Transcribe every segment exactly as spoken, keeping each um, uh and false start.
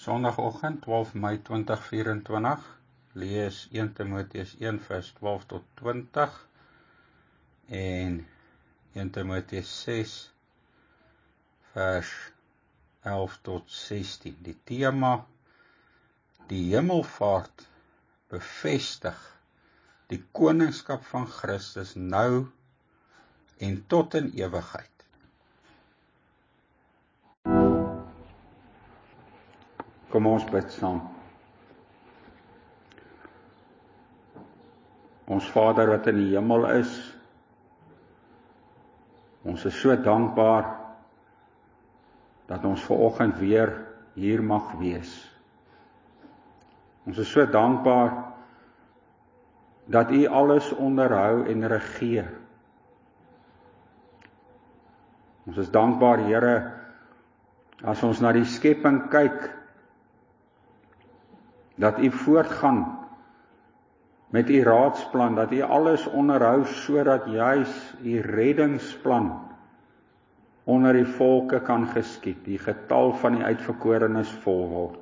Sondagoggend twaalf Mei twintig vyerentwintig, lees eerste Timoteus een vers twaalf tot twintig en eerste Timoteus ses vers elf tot sestien. Die tema: die hemelvaart bevestig die koningskap van Christus nou en tot in ewigheid. Kom ons bid saam. Ons Vader wat in die hemel is, ons is so dankbaar dat ons vanoggend weer hier mag wees. Ons is so dankbaar dat U alles onderhou en regeer. Ons is dankbaar, Here, as ons na die skepping kyk, dat U voortgaan met U raadsplan, dat U alles onderhou sodat juis U reddingsplan onder die volke kan geskied, die getal van die uitverkorenes vol word.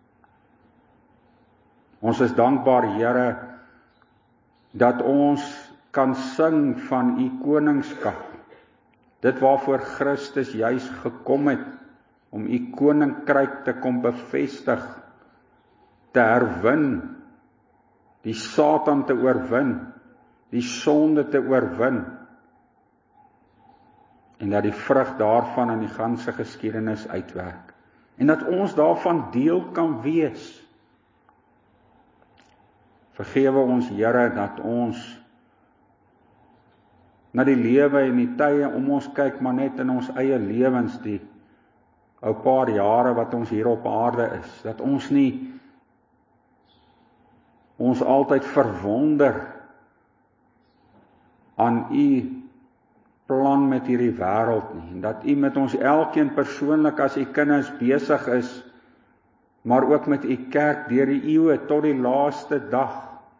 Ons is dankbaar, Here, dat ons kan sing van U koningskap, dit waarvoor Christus juis gekom het, om U koninkryk te kom bevestig, te herwin, die Satan te oorwin, die sonde te oorwin, en dat die vrug daarvan in die ganse geskiedenis uitwerk, en dat ons daarvan deel kan wees. Vergewe ons, Here, dat ons na die lewe en die tye om ons kyk, maar net in ons eie lewens, die ou paar jare wat ons hier op aarde is, dat ons nie ons altyd verwonder aan U plan met hierdie wêreld nie, en dat U met ons elkeen persoonlik as U kinders besig is, maar ook met U kerk deur die eeue tot die laaste dag.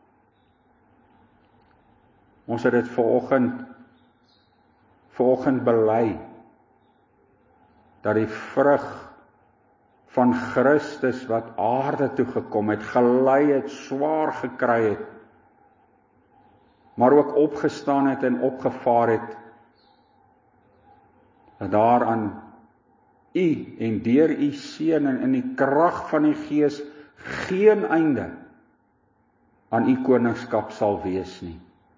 Ons het dit vanoggend vanoggend bely, dat die vrug van Christus wat aarde toe gekom het, gelei het, swaar gekry het, maar ook opgestaan het en opgevaar het, dat daar aan U en deur U Seun en in die krag van die Gees geen einde aan U koningskap sal wees nie.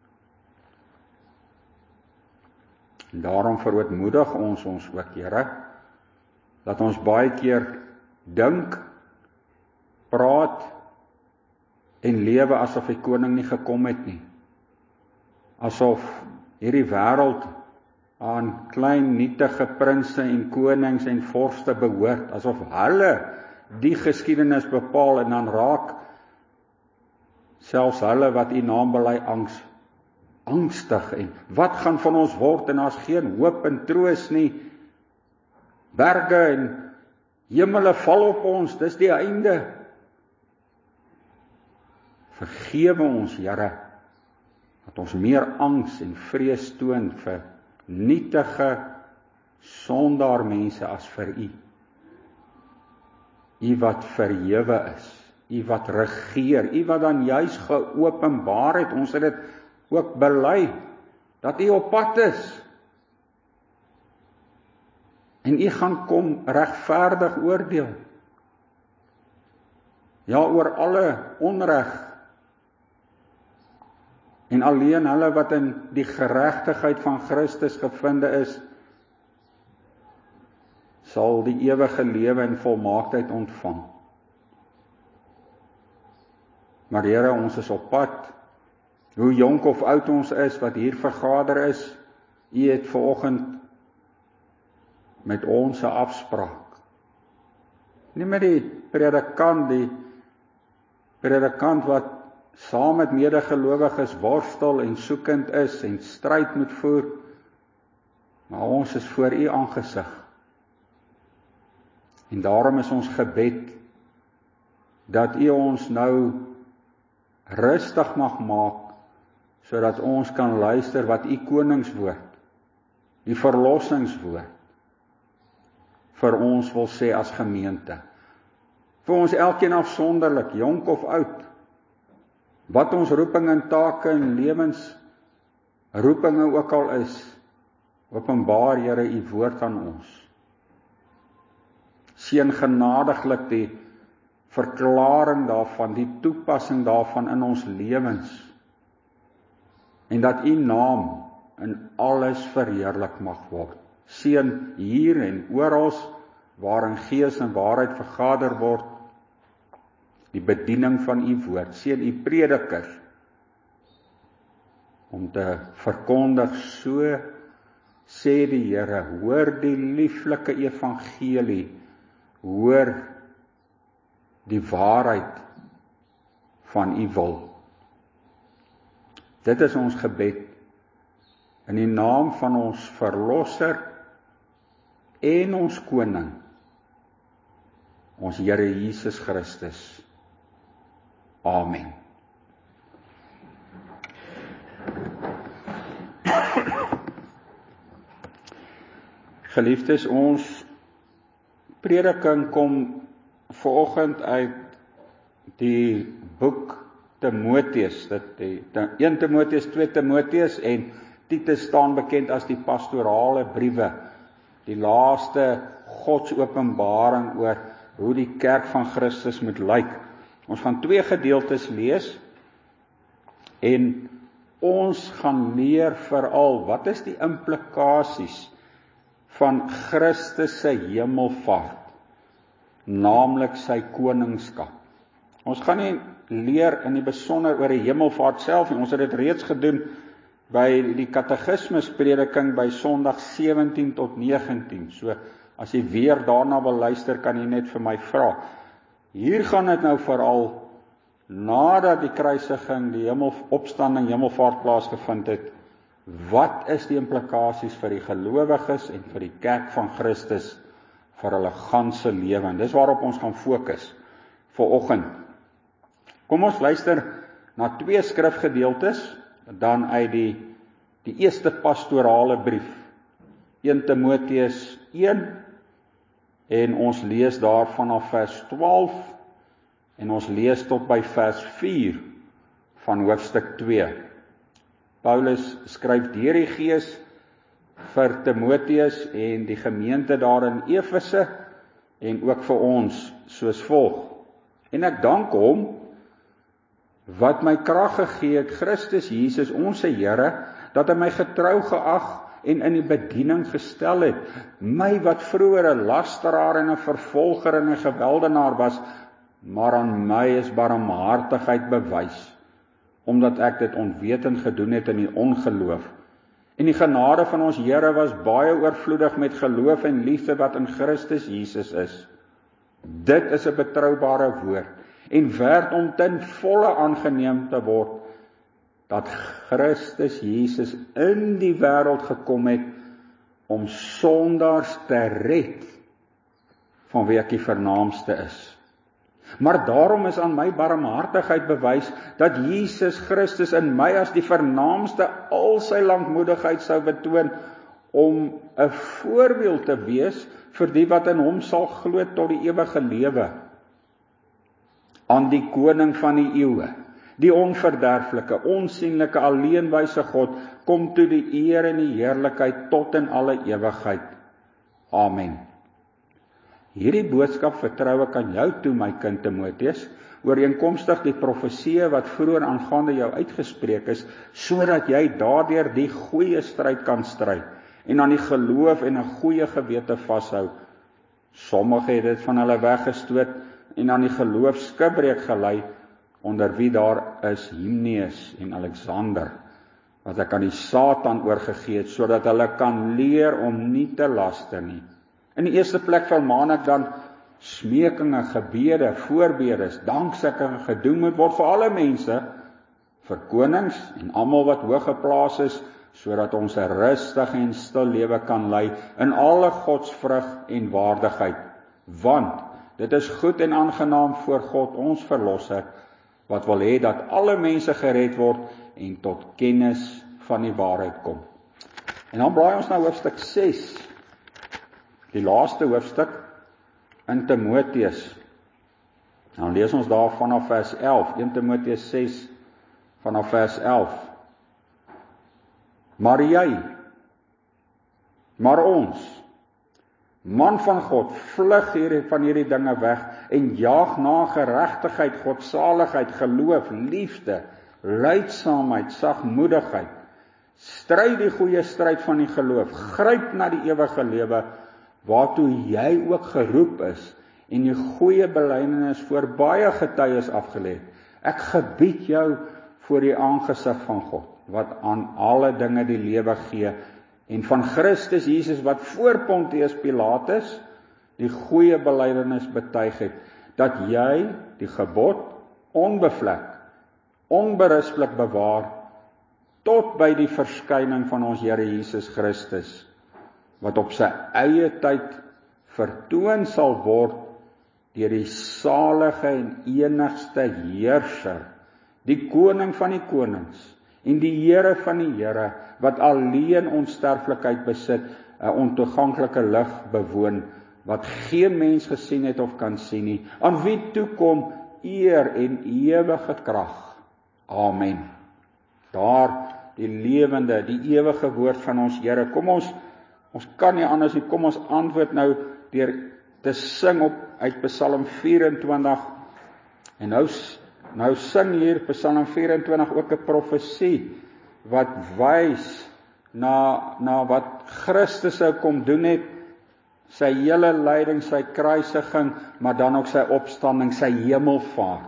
En daarom verootmoedig ons ons ook, Here, dat ons baie keer dink, praat en lewe asof die koning nie gekom het nie. Asof hierdie wêreld aan klein nietige prinse en konings en vorste behoort, asof hulle die geskiedenis bepaal, en dan raak selfs hulle wat U naam bely angs, angstig, en wat gaan van ons word, en daar's geen hoop en troos nie, berge en hemele val op ons, dis die einde. Vergewe ons, Here, dat ons meer angs en vrees toon vir nietige sondaar mense as vir U. U wat verhewe is, U wat regeer, U wat dan juis geopenbaar het, ons het dit ook bely, dat U op pad is. En U gaan kom regverdig oordeel. Ja, oor alle onreg. En alleen hulle wat in die geregtigheid van Christus gevinde is, sal die ewige lewe en volmaaktheid ontvang. Maar Here, ons is op pad. Hoe jonk of oud ons is, wat hier vergader is, U het vanoggend met ons 'n afspraak. Nie met die predikant, die predikant wat saam met medegelowiges worstel en soekend is en stryd moet voer, maar ons is voor U aangesig. En daarom is ons gebed dat U ons nou rustig mag maak, sodat ons kan luister wat U koningswoord, die verlossingswoord, vir ons wil sê as gemeente. vir ons elkeen afsonderlik, jonk of oud, wat ons roeping en take en lewens roepinge ook al is, openbaar Here u woord aan ons. Seën genadiglik die verklaring daarvan, die toepassing daarvan in ons lewens, en dat u naam in alles verheerlik mag word. Seën hier en oral waarin gees en waarheid vergader word, die bediening van u woord. Seën u predikers om te verkondig, so sê die Here, hoor die lieflike evangelie, hoor die waarheid van u wil. Dit is ons gebed in die naam van ons Verlosser en ons Koning, ons Here Jesus Christus. Amen. Geliefdes, ons prediking kom vanoggend uit die boek Timoteus, dit die een Timoteus, twee Timoteus en Titus staan bekend as die pastorale briewe, die laaste Godsopenbaring oor hoe die kerk van Christus moet lyk. Ons gaan twee gedeeltes lees en ons gaan leer veral wat is die implikasies van Christus se hemelvaart, naamlik sy koningskap. Ons gaan nie leer in die besonder oor die hemelvaart self nie, ons het dit reeds gedoen by die katekismus prediking by Sondag sewentien tot negentien, so as jy weer daarna wil luister, kan jy net vir my vra. Hier gaan dit nou veral, nadat die kruisiging, die hemel, opstanding, hemelvaart plaasgevind het, wat is die implikasies vir die gelowiges en vir die kerk van Christus vir hulle ganse lewe? En dis waarop ons gaan fokus vanoggend. Kom ons luister na twee skrifgedeeltes, dan uit die, die eerste pastorale brief, een Timoteus een, en ons lees daar vanaf vers twaalf, en ons lees tot by vers vier van hoofstuk twee. Paulus skryf deur die Gees vir Timoteus en die gemeente daar in Efese, en ook vir ons soos volg. En ek dank hom, wat my krag gegee het, Christus Jesus, ons Here, dat hy my getrou geag en in die bediening gestel het, my wat vroeër 'n lasteraar en 'n vervolger en 'n geweldenaar was, maar aan my is barmhartigheid bewys, omdat ek dit onwetend gedoen het in die ongeloof. En die genade van ons Here was baie oorvloedig met geloof en liefde wat in Christus Jesus is. Dit is 'n betroubare woord, en werd om ten volle aangeneem te word, dat Christus Jesus in die wêreld gekom het, om sondaars te red, van wie ek die vernaamste is. Maar daarom is aan my barmhartigheid bewys, dat Jesus Christus in my as die vernaamste al sy lankmoedigheid sou betoon, om 'n voorbeeld te wees vir die wat in hom sal glo tot die ewige lewe. Aan die koning van die eeue, die onverderflike, onsienlike, alleenwyse God, kom toe die eer en die heerlikheid tot in alle ewigheid. Amen. Hierdie boodskap vertrou ek aan jou toe, my kind Timoteus, ooreenkomstig die profeseë wat vroeër aangaande jou uitgespreek is, sodat jy daardeur die goeie stryd kan stry, en aan die geloof en 'n goeie gewete vashou. Sommige het dit van hulle weggestoot, en aan die geloof skibreek gelei, onder wie daar is Hymeneus en Alexander, wat ek aan die Satan oorgegee het, sodat hulle kan leer om nie te laster nie. In die eerste plek vermaan ek dan smekinge, gebede, voorbedes, danksegging gedoen moet word vir alle mense, vir konings en almal wat hoog geplaas is, sodat ons 'n rustige en stil lewe kan lei in alle godsvrug en waardigheid. Want dit is goed en aangenaam voor God ons Verlosser, wat wil hê dat alle mense gered word en tot kennis van die waarheid kom. En dan blaai ons na hoofstuk ses, die laaste hoofstuk in Timoteus. Dan lees ons daar vanaf vers elf, Eerste Timoteus ses vanaf vers elf. Maar jy, maar ons, man van God, vlug hier van hierdie dinge weg en jaag na geregtigheid, godsaligheid, geloof, liefde, lydsaamheid, sagmoedigheid. Stryd die goeie stryd van die geloof, gryp na die ewige lewe, waartoe jy ook geroep is, en die goeie belydenis voor baie getuies afgelê. Ek gebied jou voor die aangesig van God, wat aan alle dinge die lewe gee, en van Christus Jesus wat voor Pontius Pilatus die goeie belydenis betuig het, dat jy die gebod onbevlek, onberispelik bewaar, tot by die verskyning van ons Here Jesus Christus, wat op sy eie tyd vertoon sal word deur die salige en enigste heerser, die koning van die konings, en die Here van die Here, wat alleen onsterflikheid besit, 'n ontoeganklike lig bewoon, wat geen mens gesien het of kan sien nie, aan wie toekom eer en ewige krag. Amen. Daar die lewende, die ewige woord van ons Here. Kom ons, ons kan nie anders nie, kom ons antwoord nou deur te sing op uit Psalm vyf-en-twintig. En nou nou sing hier Psalm vyf-en-twintig ook 'n profesie wat wys na na wat Christus sou kom doen het, sy hele lyding, sy kruisiging, maar dan ook sy opstanding, sy hemelvaart.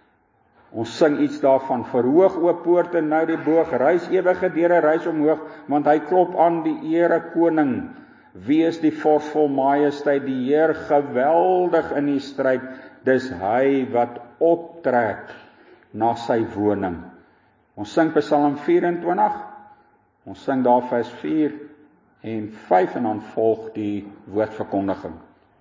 Ons sing iets daarvan, verhoog o poorte nou die boog, reis ewige deure, reis omhoog, want hy klop aan die ere koning. Wie is die vors vol majesteit, die Heer geweldig in die stryd, dis hy wat optrek na sy woning. Ons sing Psalm vyf-en-twintig, ons sing daar vers vier en vyf en dan volg die woordverkondiging.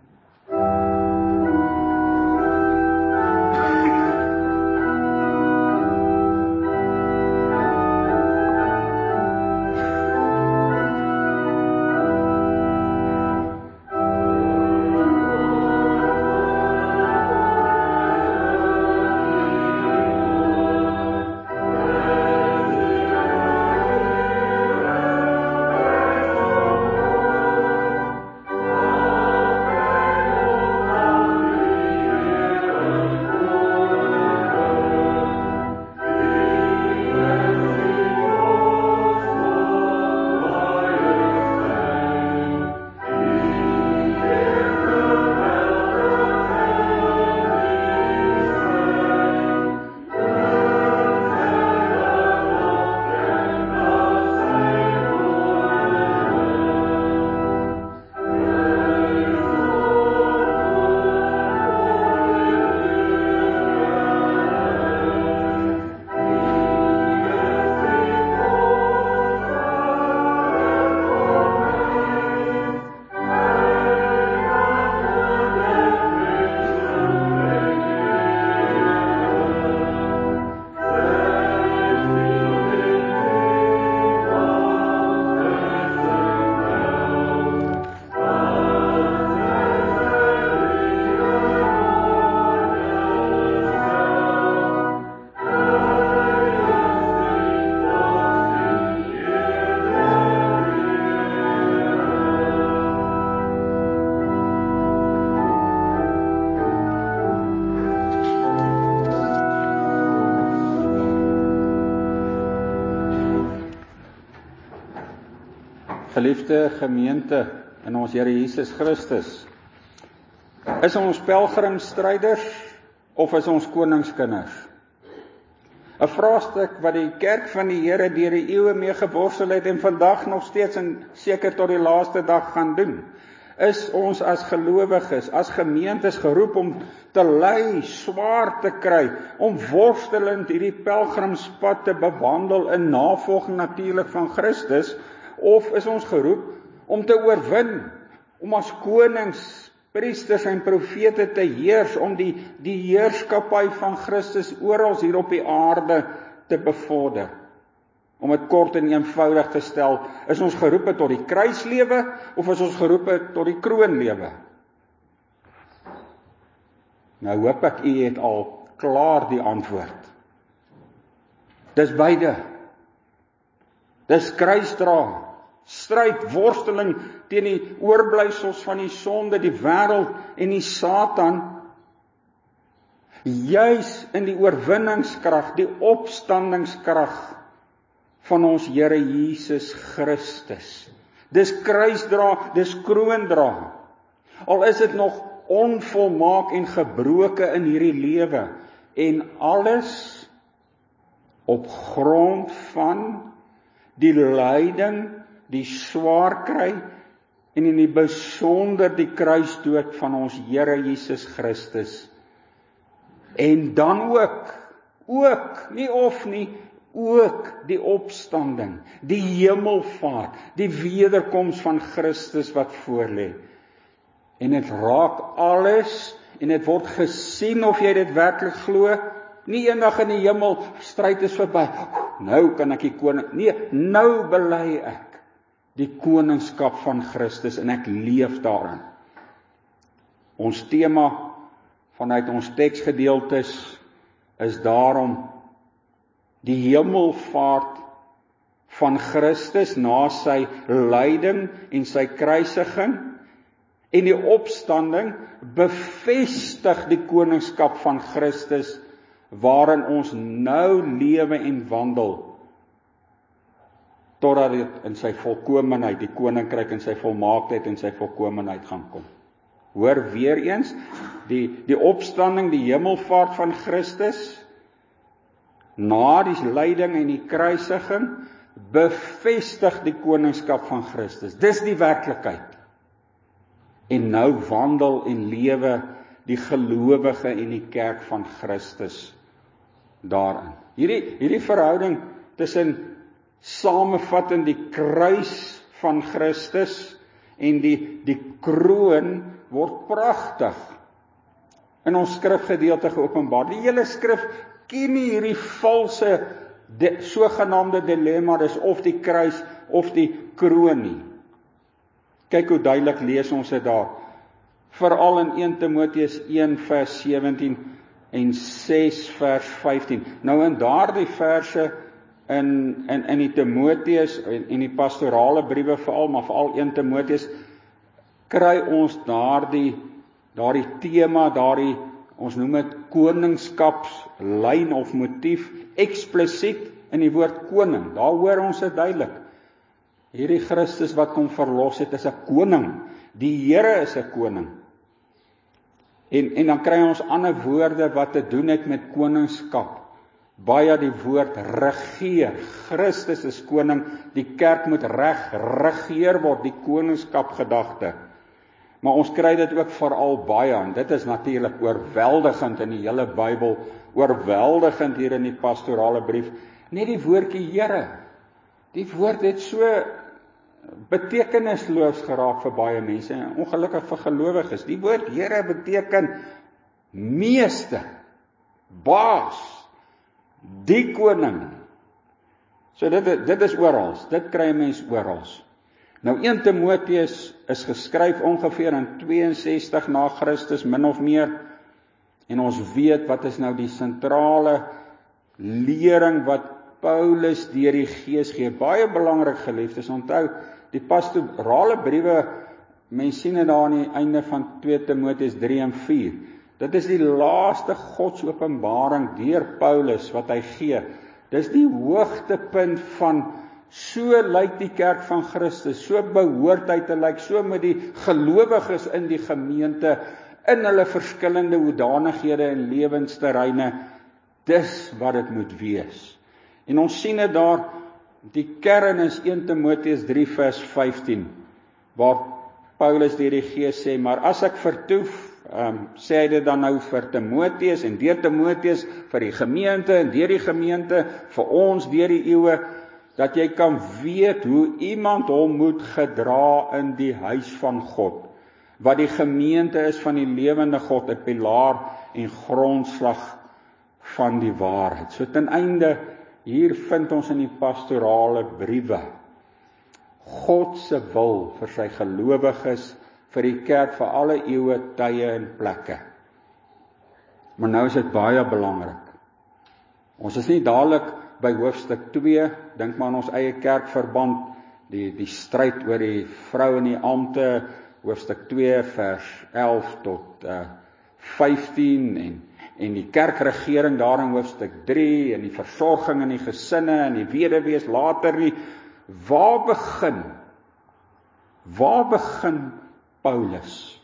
Geliefde gemeente in ons Here Jesus Christus, is ons pelgrimstryders of is ons koningskinders? 'n Vraestuk wat die kerk van die Here deur die eeue mee geworstel het en vandag nog steeds en seker tot die laaste dag gaan doen. Is ons as gelowiges, as gemeentes geroep om te ly, swaar te kry, om worstelend hierdie pelgrimspad te bewandel in navolging natuurlik van Christus, of is ons geroep om te oorwin, om as konings, priesters en profete te heers, om die, die heerskappy van Christus oral hier op die aarde te bevorder? Om dit kort en eenvoudig te stel, is ons geroepe tot die kruislewe, of is ons geroepe tot die kroonlewe? Nou hoop ek u het al klaar die antwoord. Dis beide. Dis kruisdra, stryd, worsteling teen die oorblyfsels van die sonde, die wêreld en die Satan. Juis in die oorwinningskrag, die opstandingskrag van ons Here Jesus Christus. Dis kruisdra, dis kroondra. Al is dit nog onvolmaak en gebroke in hierdie lewe, en alles op grond van die lyding, die swaar kry, en in die besonder die kruisdood van ons Here Jesus Christus. En dan ook, ook, nie of nie, ook die opstanding, die hemelvaart, die wederkoms van Christus wat voorlê. En dit raak alles, en dit word gesien of jy dit werklik glo. Nie eendag in die hemel, stryd is verby, nou kan ek die koning, nee, nou bely ek die koningskap van Christus, en ek leef daarin. Ons tema vanuit ons teksgedeeltes is daarom die hemelvaart van Christus na sy lyding en sy kruisiging, en die opstanding bevestig die koningskap van Christus, waarin ons nou lewe en wandel, totdat dit in sy volkomenheid, die koninkryk in sy volmaaktheid en sy volkomenheid gaan kom. Hoor weer eens, die, die opstanding, die hemelvaart van Christus, na die lyding en die kruisiging, bevestig die koningskap van Christus. Dis die werklikheid. En nou wandel en lewe die gelowige en die kerk van Christus daarin. Hierdie, hierdie verhouding tussen samevattend die kruis van Christus en die, die kroon word pragtig in ons skrifgedeelte geopenbaar. Die hele skrif ken nie hierdie valse de, sogenaamde dilemma, dis of die kruis of die kroon nie. Kyk hoe duidelik lees ons dit daar. Veral in eerste Timoteus een vers sewentien en ses vers vyftien. Nou in daardie verse in in in die Timoteus en, en die pastorale briewe veral, maar veral eerste Timoteus, kry ons daardie daardie tema, daardie ons noem dit koningskapslyn of motief eksplisiet in die woord koning. Daar hoor ons dit duidelik. Hierdie Christus wat kom verlos het is 'n koning. Die Here is 'n koning. En en dan kry ons ander woorde wat te doen het met koningskap. Baie die woord regeer. Christus is koning, die kerk moet reg regeer word, die koningskap gedagte. Maar ons kry dit ook veral baie, en dit is natuurlik oorweldigend in die hele Bybel, oorweldigend hier in die pastorale brief, net die woordjie Here. Die woord het so betekenisloos geraak vir baie mense, en ongelukkig vir gelowiges. Die woord Here beteken meester, baas, die koning. So dit, dit is oral, dit kry 'n mens oral. Nou eerste Timoteus is geskryf ongeveer in tweeënsestig na Christus, min of meer, en ons weet wat is nou die sentrale lering wat Paulus deur die Gees gee. Baie belangrik, geliefdes, onthou, die pastorale briewe, mens sien dit daar aan die einde van tweede Timoteus drie en vier. Dit is die laaste Godsopenbaring deur Paulus wat hy gee. Dis die hoogtepunt van so lyk die kerk van Christus, so behoort hy te lyk, so met die gelowiges in die gemeente, in hulle verskillende hoedanighede en lewensterreine, dis wat dit moet wees. En ons sien dit daar, die kern is eerste Timoteus drie vers vyftien, waar Paulus deur die Gees sê, maar as ek vertoef, um, sê hy dit dan nou vir Timoteus, en deur Timoteus vir die gemeente, en deur die gemeente, vir ons deur die eeue, dat jy kan weet hoe iemand hom moet gedra in die huis van God, wat die gemeente is van die lewende God, 'n pilaar en grondslag van die waarheid. So ten einde, hier vind ons in die pastorale briewe God se wil vir sy gelowiges, vir die kerk vir alle eeue, tye en plekke. Maar nou is dit baie belangrik. Ons is nie dadelik by hoofstuk twee, dink maar aan ons eie kerkverband, die, die stryd oor die vrou in die ampte, hoofstuk twee vers elf tot uh, vyftien, en, en die kerkregering daar in hoofstuk drie, en die versorging in die gesinne, en die weduwees later nie. Waar begin? Waar begin Paulus?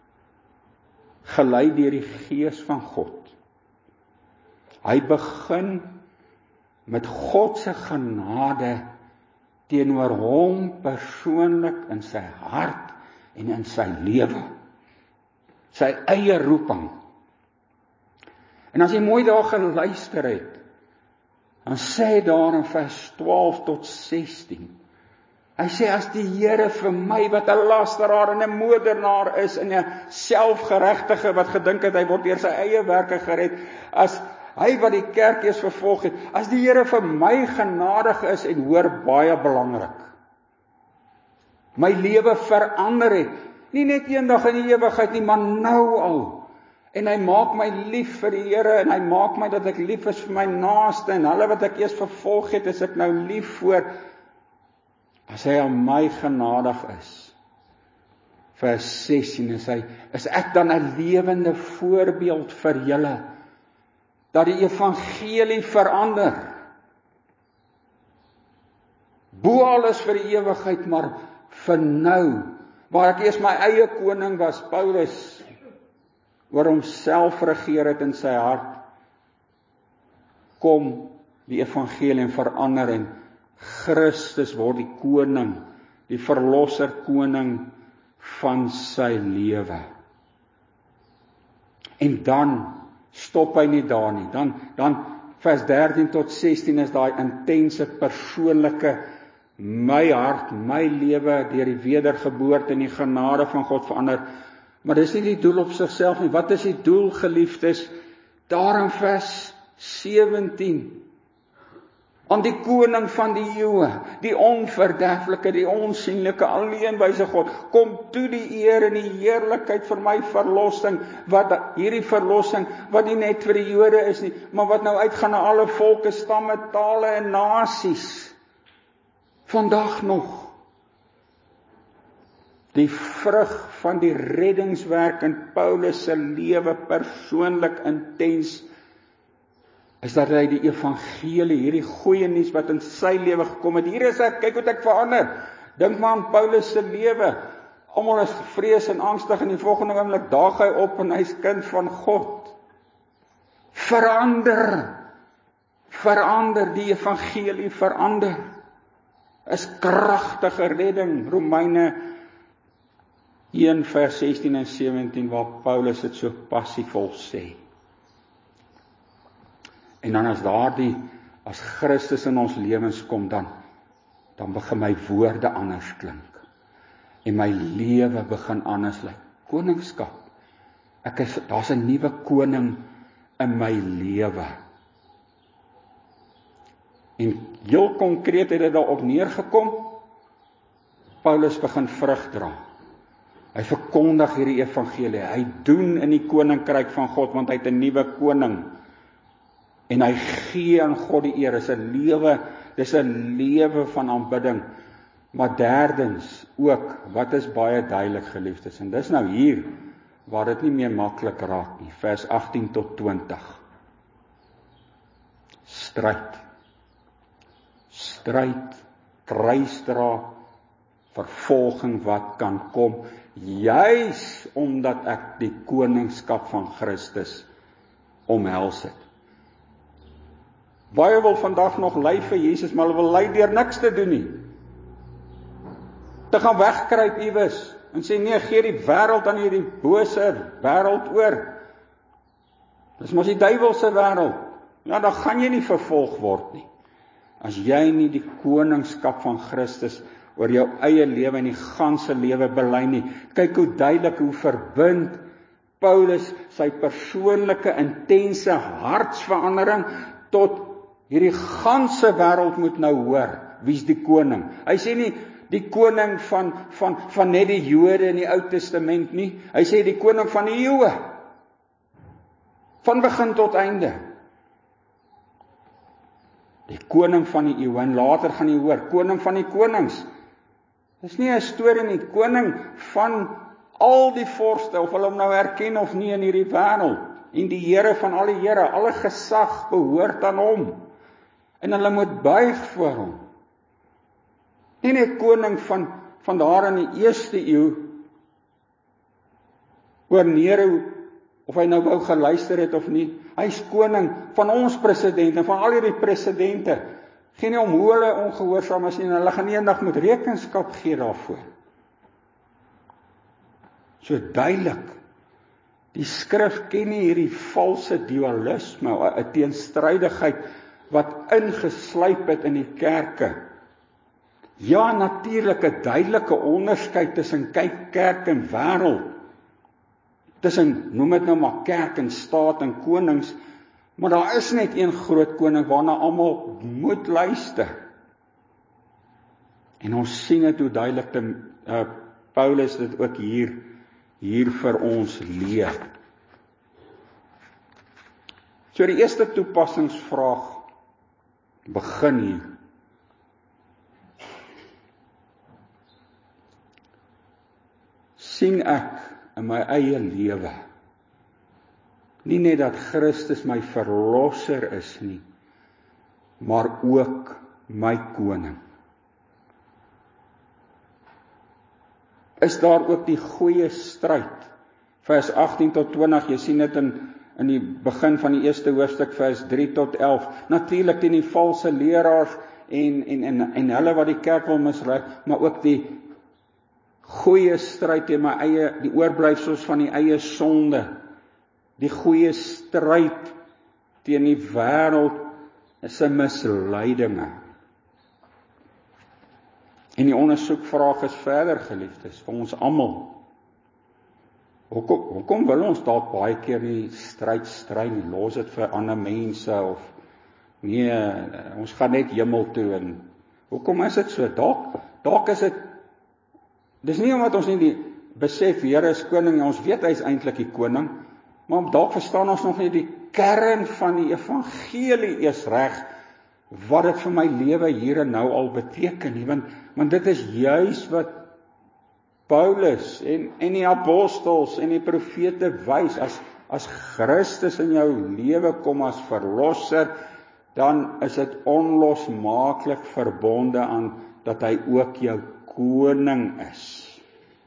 Gelei deur die Gees van God. Hy begin met God se genade teenoor hom persoonlik in sy hart en in sy lewe. Sy eie roeping. En as jy mooi daar geluister het, dan sê daar in vers twaalf tot sestien, hy sê, as die Here vir my, wat 'n lasteraar en 'n moordenaar is, en 'n selfgeregtige wat gedink het, hy word deur sy eie werke gered, as hy wat die kerk eers vervolg het, as die Here vir my genadig is, en hoor, baie belangrik, my lewe verander het, nie net eendag in die ewigheid nie, maar nou al, en hy maak my lief vir die Here, en hy maak my dat ek lief is vir my naaste, en hulle wat ek eers vervolg het, is ek nou lief voor. As hy aan my genadig is, vers sestien, is hy, is ek dan 'n lewende voorbeeld vir julle, dat die evangelie verander. Bo alles vir die ewigheid, maar vir nou, waar ek eers my eie koning was, Paulus, oor homself regeer het in sy hart, kom die evangelie en verander, en Christus word die koning, die verlosser koning van sy lewe. En dan stop hy nie daar nie. Dan, dan vers dertien tot sestien is daai intense persoonlike, my hart, my lewe deur die wedergeboorte en die genade van God verander. Maar dis nie die doel op sigself nie. Wat is die doel, geliefdes? Daar in vers sewentien. Aan die koning van die eeue, die onverderflike, die onsienlike, alleenwyse God, kom toe die eer en die heerlikheid vir my verlossing, wat hierdie verlossing, wat nie net vir die Jode is nie, maar wat nou uitgaan na alle volke, stamme, tale en nasies. Vandag nog. Die vrug van die reddingswerk in Paulus se lewe, persoonlik intens, is dat hy die evangelie, hierdie goeie nuus wat in sy lewe gekom het, hier is ek, kyk hoe ek verander. Dink maar aan Paulus se lewe. Almal is vrees en angstig, en die volgende oomblik daag hy op en hy's kind van God. Verander. Verander, die evangelie verander. Is kragtige redding. Romeine een vers sestien en sewentien, waar Paulus dit so passievol sê. En dan as daardie, as Christus in ons lewens kom, dan, dan begin my woorde anders klink. En my lewe begin anders lyk. Koningskap. Ek is, daar's 'n nuwe koning in my lewe. En heel konkreet het dit daarop neergekom. Paulus begin vrug dra. Hy verkondig hierdie evangelie. Hy doen in die koninkryk van God, want hy het 'n nuwe koning. En hy gee aan God die eer. Dis 'n lewe, dis 'n lewe van aanbidding. Maar derdens ook, wat is baie duidelik, geliefdes, en dis nou hier waar dit nie meer maklik raak nie. Vers agttien tot twintig. Stryd. Stryd, kruisdra, vervolging wat kan kom, juis omdat ek die koningskap van Christus omhels het. Baie wil vandag nog ly vir Jesus, maar hulle wil ly deur niks te doen nie. Te gaan wegkruip iewers en sê nee, gee die wêreld aan hierdie bose wêreld oor. Dis mos die duiwel se wêreld. Ja, dan gaan jy nie vervolg word nie. As jy nie die koningskap van Christus oor jou eie lewe en die ganse lewe bely nie. Kyk hoe duidelik, hoe verbind Paulus sy persoonlike intense hartsverandering tot hierdie ganse wêreld moet nou hoor, wie's die koning. Hy sê nie die koning van, van, van net die Jode in die Ou Testament nie, hy sê die koning van die eeue. van begin tot einde. Die koning van die eeue, en later gaan jy hoor, koning van die konings. Dis nie 'n storie nie, koning van al die vorste, of hulle hom nou erken of nie in hierdie wêreld, en die Here van alle Here, alle gesag behoort aan hom, en hulle moet buig voor hom. Nie net koning van, van daar in die eerste eeu, oor Nero, of hy nou wou geluister het of nie, hy is koning van ons presidente, van al hierdie presidente, geen nie om hoe hulle ongehoorsaam is nie, en hulle gaan eendag moet rekenskap gee daarvoor. So duidelik, die skrif ken nie hierdie valse dualisme, 'n teenstrydigheid wat ingeslyp het in die kerke. Ja, natuurlik 'n duidelike onderskeid tussen kyk kerk en wêreld, tussen, noem dit nou maar kerk en staat en konings, maar daar is net een groot koning waarna almal moet luister. En ons sien dit hoe duidelik te, uh, Paulus dit ook hier, hier vir ons leer. So die eerste toepassingsvraag begin hier. Sien ek in my eie lewe nie net dat Christus my verlosser is nie, maar ook my koning? Is daar ook die goeie stryd? Vers agttien tot twintig, jy sien dit in, in die begin van die eerste hoofstuk, vers drie tot elf. Natuurlik teen die valse leraars en, en, en, en hulle wat die kerk wil mislei, maar ook die goeie stryd teen my eie, die oorblyfsels van die eie sonde, die goeie stryd teen die wêreld se misleidinge. En die ondersoekvraag is verder, geliefdes, vir ons almal. Hoekom, hoekom wil ons dalk baie keer die stryd stry nie, los dit vir ander mense, of nee, ons gaan net hemel toe, en hoekom is dit so? Dalk, dalk is dit, dis nie omdat ons nie die besef, Here is koning, ons weet hy is eintlik die koning, maar dalk verstaan ons nog nie die kern van die evangelie eers reg, wat dit vir my lewe hier en nou al beteken nie, want, want dit is juis wat Paulus en, en die apostels en die profete wys, as, as Christus in jou lewe kom as verlosser, dan is dit onlosmaaklik verbonde aan dat hy ook jou koning is.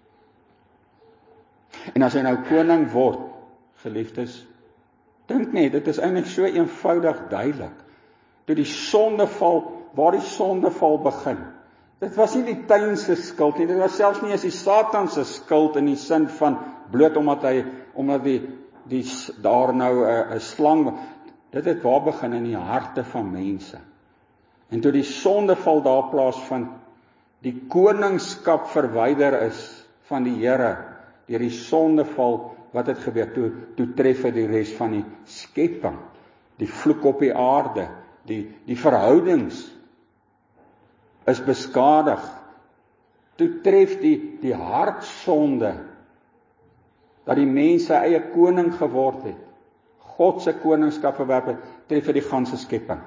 En as hy nou koning word, geliefdes, dink net, dit is eintlik so eenvoudig duidelik. Toe die sondeval, waar die sondeval begin, dit was nie die tuin se skuld nie, dit was selfs nie as die Satan se skuld in die sin van bloot omdat hy, omdat die, die daar nou 'n uh, slang, dit het waar begin in die harte van mense. En toe die sondeval daar plaasvind, die koningskap verwyder is van die Here deur die sondeval, wat het gebeur? Toe, toe tref hy die res van die skepping, die vloek op die aarde, die, die verhoudings is beskadig. Toe tref die, die hartsonde, dat die mens sy eie koning geword het, God se koningskap verwerp het, tref hy die ganse skepping.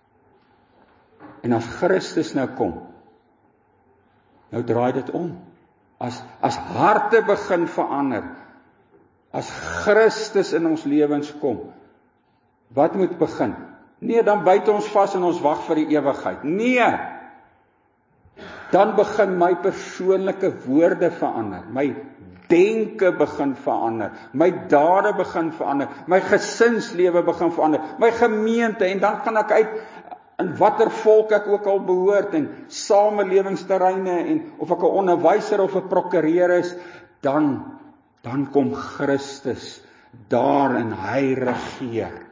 En as Christus nou kom, nou draai dit om. As, as harte begin verander, as Christus in ons lewens kom, wat moet begin? Nee, dan byt ons vas en ons wag vir die ewigheid. Nee, dan begin my persoonlike woorde verander, my denke begin verander, my dade begin verander, my gesinslewe begin verander, my gemeente, en dan kan ek uit in watter volk ek ook al behoort, en samelewingsterreine, en of ek 'n onderwyser of 'n prokureur is, dan, dan kom Christus daar en hy regeer.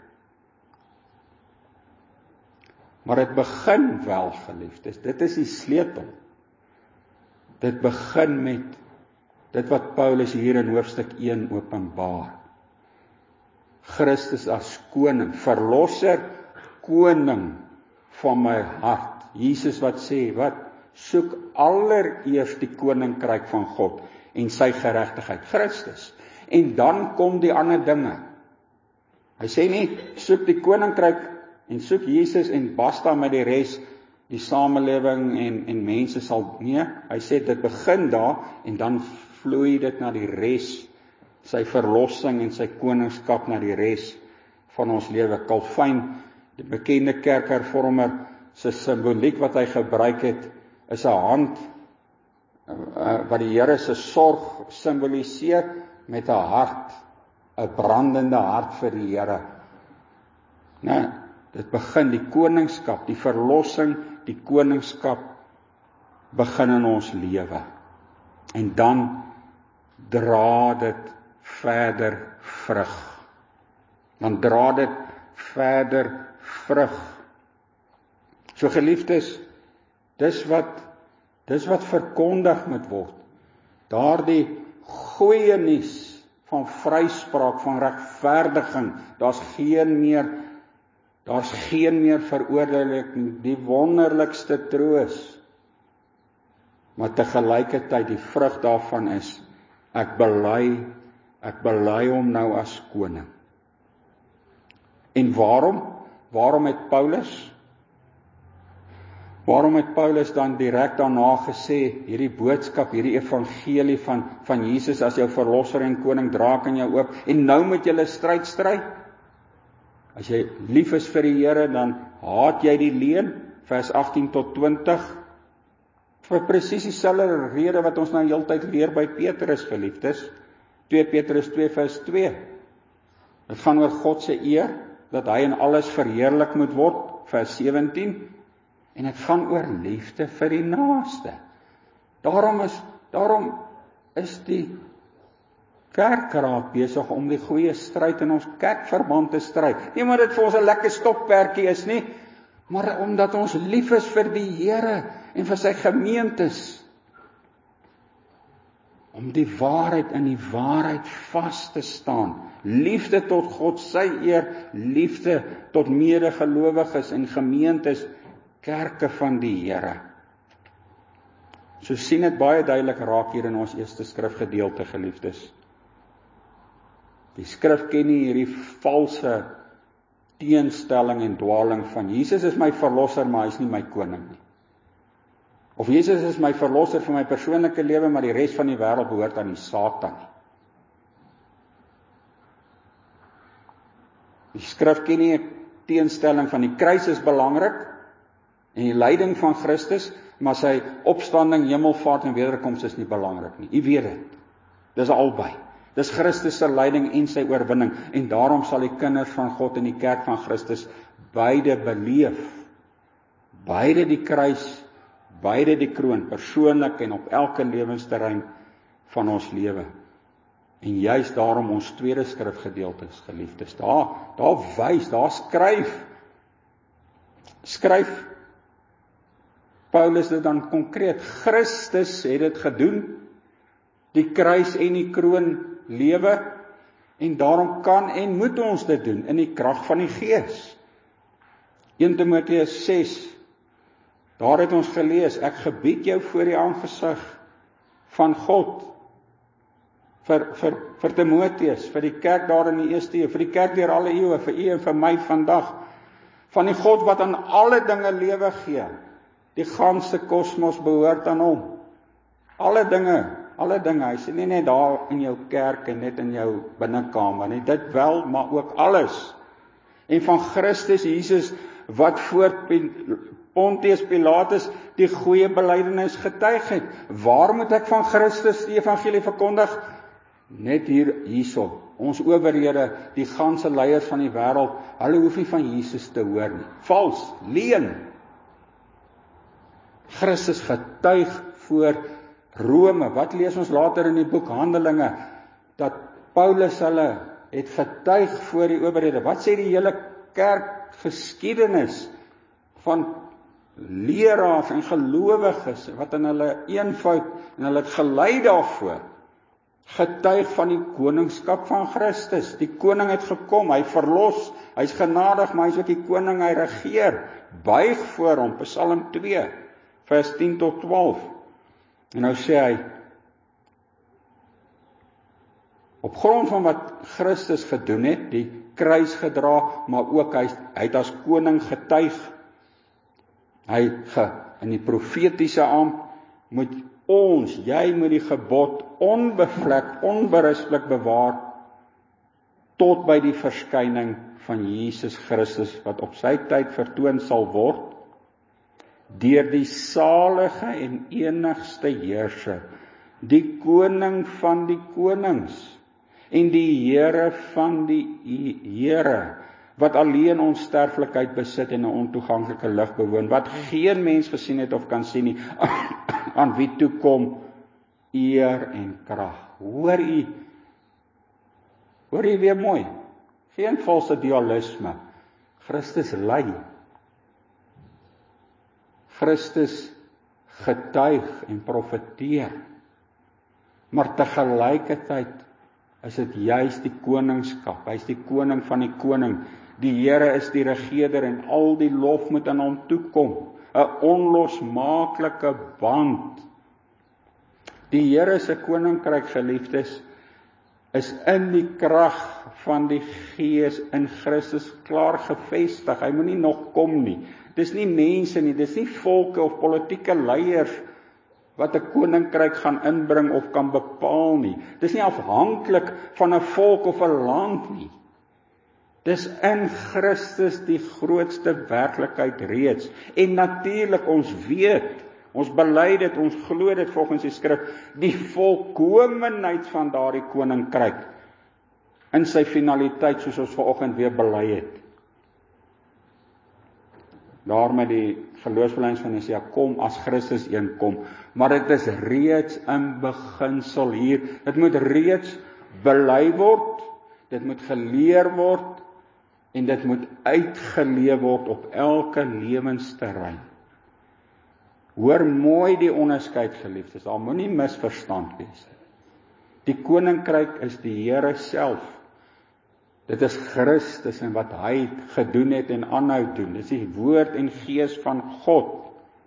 Maar dit begin wel, geliefdes, dit is die sleutel. Dit begin met dit wat Paulus hier in hoofstuk een openbaar. Christus as koning, verlosser, koning van my hart. Jesus wat sê, wat? Soek allereers die koninkryk van God en sy geregtigheid, Christus. En dan kom die ander dinge. Hy sê nie, soek die koninkryk en soek Jesus en basta met die res, die samelewing en, en mense sal, nee, hy sê dit begin daar en dan vloei dit na die res, sy verlossing en sy koningskap na die res van ons lewe. Calvin, die bekende kerkhervormer, sy simboliek wat hy gebruik het, is 'n hand uh, wat die Here se sorg simboliseer met 'n hart, 'n brandende hart vir die Here. Nee, dit begin die koningskap, die verlossing, die koningskap begin in ons lewe. En dan dra dit verder vrug. Dan dra dit verder vrug. So geliefdes, dis wat dis wat verkondig moet word. Daardie goeie nuus van vryspraak, van regverdiging, daar's geen meer daar's geen meer veroordeling, die wonderlikste troos. Maar tegelijkertyd die vrug daarvan is, ek bely, ek bely hom nou as koning. En waarom? Waarom het Paulus? Waarom het Paulus dan direk daarna gesê, hierdie boodskap, hierdie evangelie van, van Jesus as jou verlosser en koning dra ek in jou oop, en nou moet jy 'n stryd stry? As jy lief is vir die Here, dan haat jy die leuen, vers agttien tot twintig, vir presies dieselfde rede wat ons nou heeltyd leer by Petrus, geliefdes, twee Petrus twee vers twee. Dit gaan oor God se eer, dat hy in alles verheerlik moet word, vers sewentien, en dit gaan oor liefde vir die naaste. Daarom is, daarom is die kerkraad besig om die goeie stryd in ons kerkverband te stry. Nie omdat dit vir ons 'n lekker stokperdjie is nie, maar omdat ons lief is vir die Here en vir sy gemeentes. Om die waarheid in die waarheid vas te staan. Liefde tot God, sy eer, liefde tot medegelowiges en gemeentes, kerke van die Here. So sien dit baie duidelik raak hier in ons eerste skrifgedeelte, geliefdes. Die skrif ken nie hierdie valse teenstelling en dwaling van Jesus is my verlosser, maar hy is nie my koning nie. Of Jesus is my verlosser vir my persoonlike lewe, maar die res van die wêreld behoort aan die Satan nie. Die skrif ken nie 'n teenstelling van die kruis is belangrik en die lyding van Christus, maar sy opstanding, hemelvaart en wederkoms is nie belangrik nie. U weet dit. Dis albei. Dis Christus se lyding en sy oorwinning, en daarom sal die kinders van God in die kerk van Christus beide beleef. Beide die kruis, beide die kroon, persoonlik en op elke lewensterrein van ons lewe. En juist daarom ons tweede skrifgedeeltes, geliefdes. Daar, daar wys, daar skryf. Skryf Paulus dit dan konkreet. Christus het dit gedoen, die kruis en die kroon lewe, en daarom kan en moet ons dit doen in die krag van die Gees. Eerste Timoteus ses, daar het ons gelees, ek gebied jou voor die aangesig van God, vir, vir, vir Timoteus, vir die kerk daar in die eerste eeu, vir die kerk deur alle eeue, vir u en vir my vandag, van die God wat aan alle dinge lewe gee. Die ganse kosmos behoort aan hom. Alle dinge, alle dinge, hy sê nie net daar in jou kerk en net in jou binnekamer nie, dit wel, maar ook alles. En van Christus Jesus, wat voor Pontius Pilatus die goeie belydenis getuig het. Waar moet ek van Christus die evangelie verkondig? Net hier, hierso. Ons owerhede, die ganse leiers van die wêreld, hulle hoef nie van Jesus te hoor nie. Vals, leuen. Christus getuig voor Rome. Wat lees ons later in die boek Handelinge? Dat Paulus hulle het getuig voor die owerhede. Wat sê die hele kerkgeskiedenis van leraars en gelowiges wat in hulle eenvoud en hulle het gelei daarvoor, getuig van die koningskap van Christus. Die koning het gekom, hy verlos, hy's genadig, maar hy's ook die koning, hy regeer. Buig voor hom, Psalm twee, vers tien tot twaalf. En nou sê hy, Op grond van wat Christus gedoen het, die kruis gedra, maar ook hy, hy het as koning getuig. Hy ge, in die profetiese ampt moet ons, jy moet die gebod onbevlek, onberispelik bewaar tot by die verskyning van Jesus Christus wat op sy tyd vertoon sal word deur die salige en enigste heerser, die koning van die konings en die Here van die Here, wat alleen onsterflikheid besit en 'n ontoeganklike lig bewoon, wat geen mens gesien het of kan sien nie, aan wie toe kom eer en krag. Hoor u, hoor u weer mooi, geen valse dualisme. Christus ly. Christus getuig en profeteer. Maar tegelijkertijd is dit juist die koningskap. Hy is die koning van die koning. Die Here is die regerder en al die lof moet aan hom toekom. 'n Onlosmaaklike band. Die Here se koninkryk, geliefdes, is in die krag van die Gees in Christus klaar gevestig. Hy moet nie nog kom nie. Dis nie mense nie, dis nie volke of politieke leiers wat 'n koninkryk gaan inbring of kan bepaal nie. Dis nie afhanklik van 'n volk of 'n land nie. Dis in Christus die grootste werklikheid reeds. En natuurlik, ons weet, ons bely dit, ons glo dit volgens die skrif, die volkomenheid van daardie koninkryk in sy finaliteit, soos ons vanoggend weer bely het. Daar met die geloofsbelijdenis van Nicea, kom as Christus een kom, maar dit is reeds in beginsel hier. Dit moet reeds bely word, dit moet geleer word en dit moet uitgeleef word op elke lewensterrein. Hoor mooi die onderskeid, geliefdes, daar moenie misverstand wees. Die koninkryk is die Here self. Dit is Christus en wat hy gedoen het en aanhou doen. Dit is die woord en gees van God.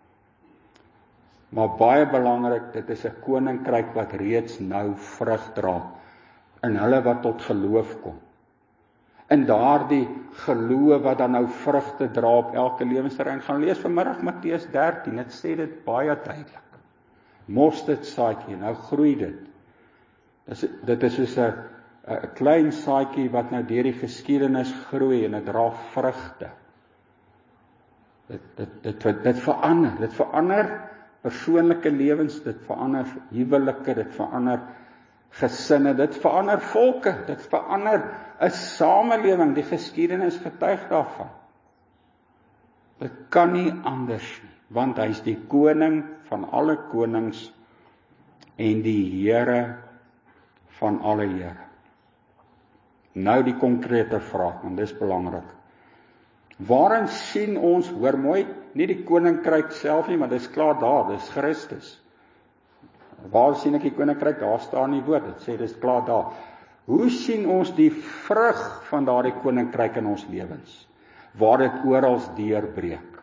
Maar baie belangrik, dit is 'n koninkryk wat reeds nou vrug dra in hulle wat tot geloof kom. In daardie geloof wat dan nou vrugte dra op elke lewensterrein. Gaan lees vanmiddag Matteus dertien, dit sê dit baie duidelik. Mosterdsaadjie, nou groei dit. Dit is, dit is soos 'n 'n klein saadjie wat nou deur die geskiedenis groei en dit dra vrugte. Dit dit dit dit verander, dit verander persoonlike lewens, dit verander huwelike, dit verander gesinne, dit verander volke, dit verander 'n samelewing, die geskiedenis getuig daarvan. Dit kan nie anders nie, want hy is die koning van alle konings en die Here van alle Here. Nou die konkrete vraag, want dis belangrik. Waarin sien ons, hoor mooi, nie die koninkryk self nie, maar dis klaar daar, dis Christus. Waar sien ek die koninkryk? Daar staan die woord, dit sê dis klaar daar. Hoe sien ons die vrug van daardie koninkryk in ons lewens? Waar dit oral deurbreek.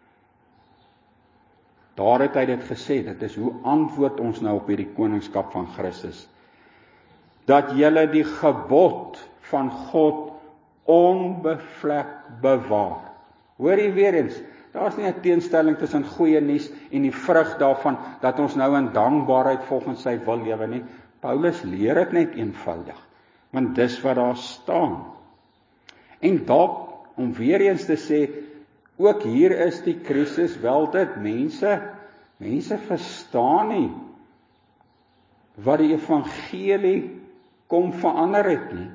Daar het hy dit gesê, dit is hoe antwoord ons nou op hierdie koningskap van Christus. Dat julle die gebod van God onbevlek bewaar. Hoor jy weer eens, daar is nie 'n teenstelling tussen goeie nuus en die vrug daarvan, dat ons nou in dankbaarheid volgens sy wil lewe nie. Paulus leer dit net eenvoudig, want dis wat daar staan. En dalk, om weer eens te sê, ook hier is die krisis wel dit, mense, mense verstaan nie, wat die evangelie kom verander het nie.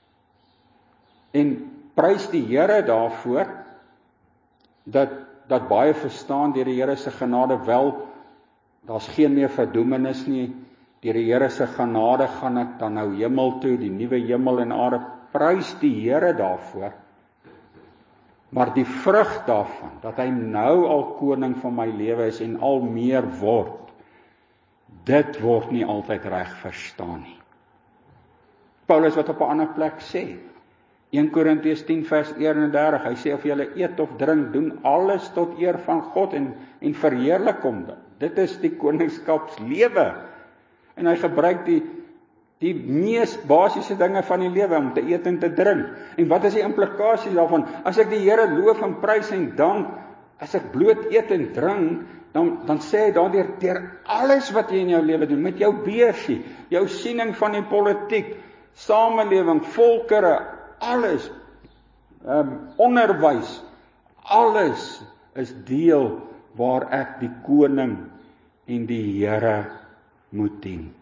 En prys die Here daarvoor, dat, dat baie verstaan deur die Here se genade wel, daar's geen meer verdoemenis nie, deur die Here se genade gaan ek dan nou hemel toe, die nuwe hemel en aarde, prys die Here daarvoor. Maar die vrug daarvan, dat hy nou al koning van my lewe is en al meer word, dit word nie altyd reg verstaan nie. Paulus wat op 'n ander plek sê, Eerste Korintiërs tien vers eenendertig, hy sê of julle eet of drink, doen alles tot eer van God en, en verheerlik hom. Dit is die koningskapslewe. En hy gebruik die Die mees basiese dinge van die lewe, om te eet en te drink. En wat is die implikasie daarvan? As ek die Here loof en prys en dank, as ek bloot eet en drink, dan, dan sê hy daardeur, deur alles wat jy in jou lewe doen, met jou beursie, jou siening van die politiek, samelewing, volkere, alles, um, onderwys, alles is deel waar ek die koning en die Here moet dien.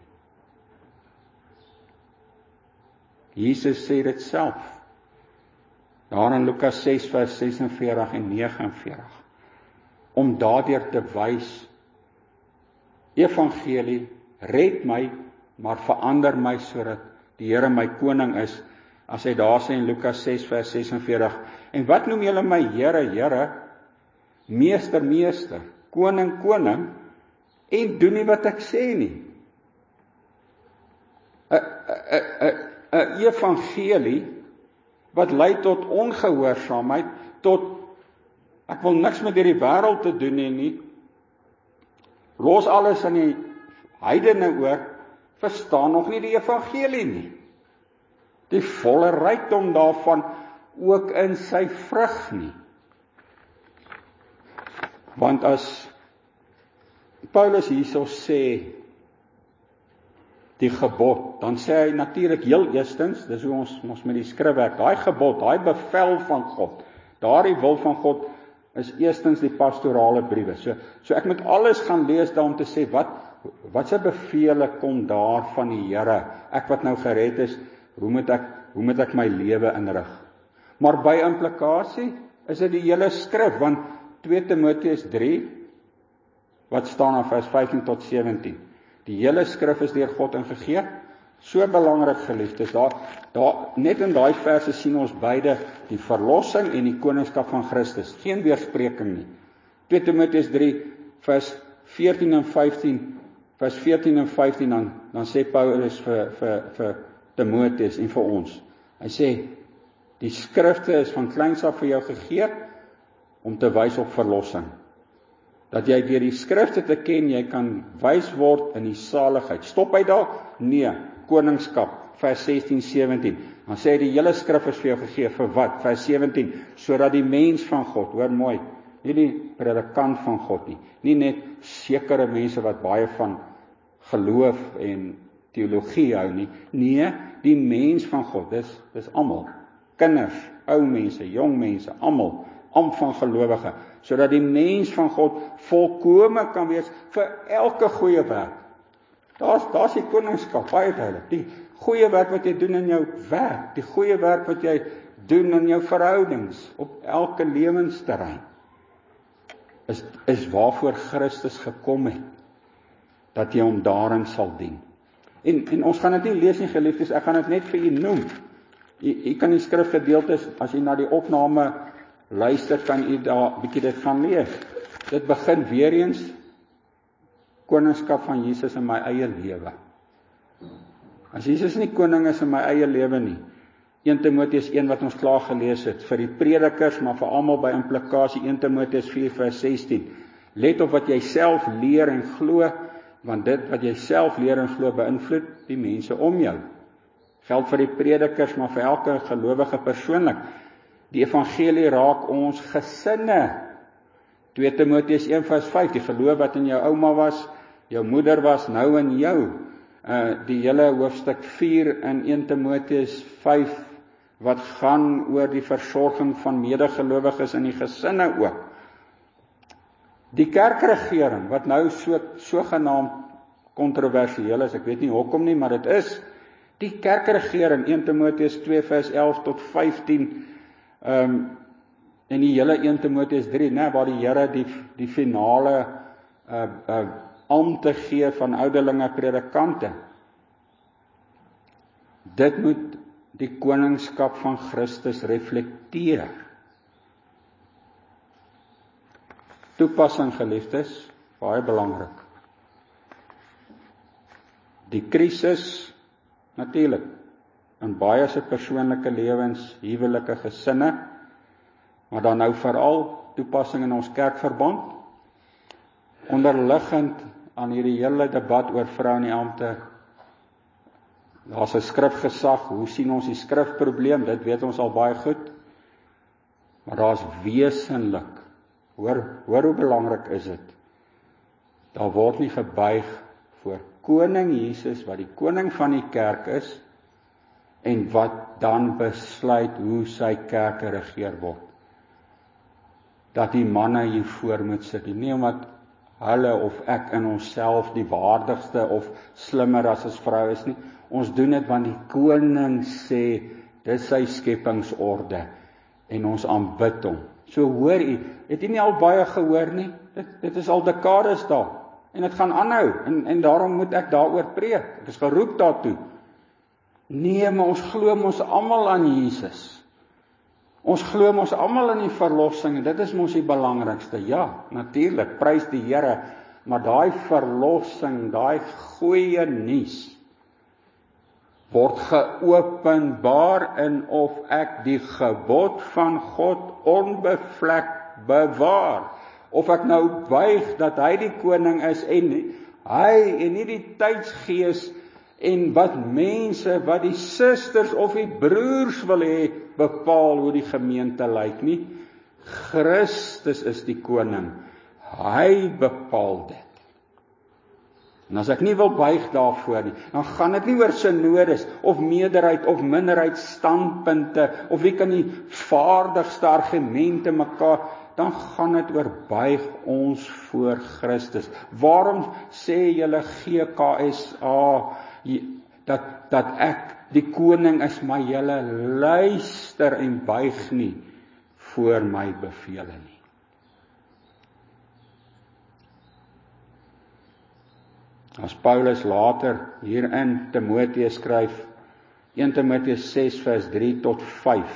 Jesus sê dit self, daar in Lukas ses vers ses en veertig en nege en veertig, om daardeur te wys, evangelie, red my, maar verander my, sodat die Here my koning is, as hy daar sê in Lukas ses vers ses en veertig, en wat noem julle my Here, Here, meester, meester, koning, koning, en doen nie wat ek sê nie. 'n 'n 'n 'n evangelie wat lei tot ongehoorsaamheid, tot ek wil niks met hierdie wêreld te doen hê nie, los alles aan die heidene oor, verstaan nog nie die evangelie nie. Die volle rykdom daarvan ook in sy vrug nie. Want as Paulus hierso sê die gebod, dan sê hy natuurlik heel eerstens, dis hoe ons ons met die skrif werk, daai gebod, daai bevel van God, daardie wil van God is eerstens die pastorale briewe. So so ek moet alles gaan lees daar om te sê wat wat se bevele kom daar van die Here. Ek wat nou gered is, hoe moet ek hoe moet ek my lewe inrig? Maar by implikasie is dit die hele skrif, want twee Timoteus drie, wat staan daar vers vyftien tot sewentien. Die hele skrif is deur God ingegee. So belangrik, geliefdes, daar daar net in daai verse sien ons beide die verlossing en die koningskap van Christus. Geen weerspreking nie. twee Timoteus drie vers veertien en vyftien, vers veertien en vyftien, dan dan sê Paulus vir vir vir Timoteus en vir ons. Hy sê die skrifte is van kleins af vir jou gegee om te wys op verlossing. Dat jy deur die skrifte te ken, jy kan wys word in die saligheid. Stop hy daar? Nee, koningskap, vers sestien sewentien. Dan sê hy die hele skrif is vir jou gegee, vir wat? Vers sewentien, sodat die mens van God, hoor mooi, nie die predikant van God nie, nie net sekere mense wat baie van geloof en teologie hou nie, nee, die mens van God, dis, dis almal, kinders, ou mense, jong mense, almal, am van gelowige, sodat die mens van God volkome kan wees vir elke goeie werk. Daar's daar's die koningskap, baie duidelik. Die goeie werk wat jy doen in jou werk, die goeie werk wat jy doen in jou verhoudings, op elke lewensterrein, is is waarvoor Christus gekom het, dat jy hom daarin sal dien. En en ons gaan dit nie lees nie, geliefdes, ek gaan dit net vir u noem. U, u kan die skrifgedeeltes, as jy na die opname luister, kan u daar 'n bietjie dit gaan lees. Dit begin weer eens koningskap van Jesus in my eie lewe. As Jesus nie koning is in my eie lewe nie, een Timoteus een wat ons klaar gelees het, vir die predikers, maar vir almal by implikasie, een Timoteus vier vers sestien. Let op wat jy self leer en glo, want dit wat jy self leer en glo beïnvloed die mense om jou. Geld vir die predikers, maar vir elke gelowige persoonlik. Die evangelie raak ons gesinne. twee Timoteus een vers vyf, die geloof wat in jou ouma was, jou moeder was, nou in jou. Uh, die hele hoofstuk vier in een Timoteus vyf, wat gaan oor die versorging van medegelowiges in die gesinne ook. Die kerkregering, wat nou so sogenaamd kontroversieel is, ek weet nie hoekom nie, maar dit is, die kerkregering, een Timoteus twee vers elf tot vyftien, um, en die hele een Timoteus drie, nee, waar die Here die, die finale uh, uh, amte gee van ouderlinge predikante. Dit moet die koningskap van Christus reflekteer. Toepassing, geliefdes, baie belangrik. Die krisis, natuurlik, in baie se persoonlike lewens, huwelike gesinne, maar dan nou veral toepassing in ons kerkverband, onderliggend aan hierdie hele debat oor vrou in die ampte, Daar's 'n skrifgesag, hoe sien ons die skrifprobleem? Dit weet ons al baie goed. Maar daar's wesenlik, hoor, hoor hoe belangrik is dit? Daar word nie gebuig voor koning Jesus, wat die koning van die kerk is, en wat dan besluit hoe sy kerk geregeer word. Dat die manne hier voor moet sit, nie omdat hulle of ek in onsself die waardigste of slimmer as as vrou is nie. Ons doen dit want die koning sê, dis sy skepingsorde, en ons aanbid hom. So hoor u, het u nie al baie gehoor nie? Dit, dit is al dekades daar, en dit gaan aanhou, en, en daarom moet ek daaroor preek. Ek is geroep daartoe. Nee, maar ons glo ons almal aan Jesus. Ons glo ons almal in die verlossing, en dit is mos die belangrikste. Ja, natuurlik, prys die Here, maar daai verlossing, daai goeie nuus, word geopenbaar in of ek die gebod van God onbevlek bewaar. Of ek nou buig dat hy die koning is, en hy, en nie die tydsgees, en wat mense, wat die susters of die broers wil hê, bepaal hoe die gemeente lyk nie. Christus is die koning. Hy bepaal dit. En as ek nie wil buig daarvoor nie, dan gaan dit nie oor synodes, of meerderheid, of minderheid standpunte, of wie kan die vaardigste argumente mekaar, dan gaan dit oor buig ons voor Christus. Waarom sê julle G K S A, dat, dat ek die koning is, maar julle luister en buig nie voor my bevele nie. As Paulus later hier in Timoteus skryf, eerste Timoteus ses vers drie tot vyf,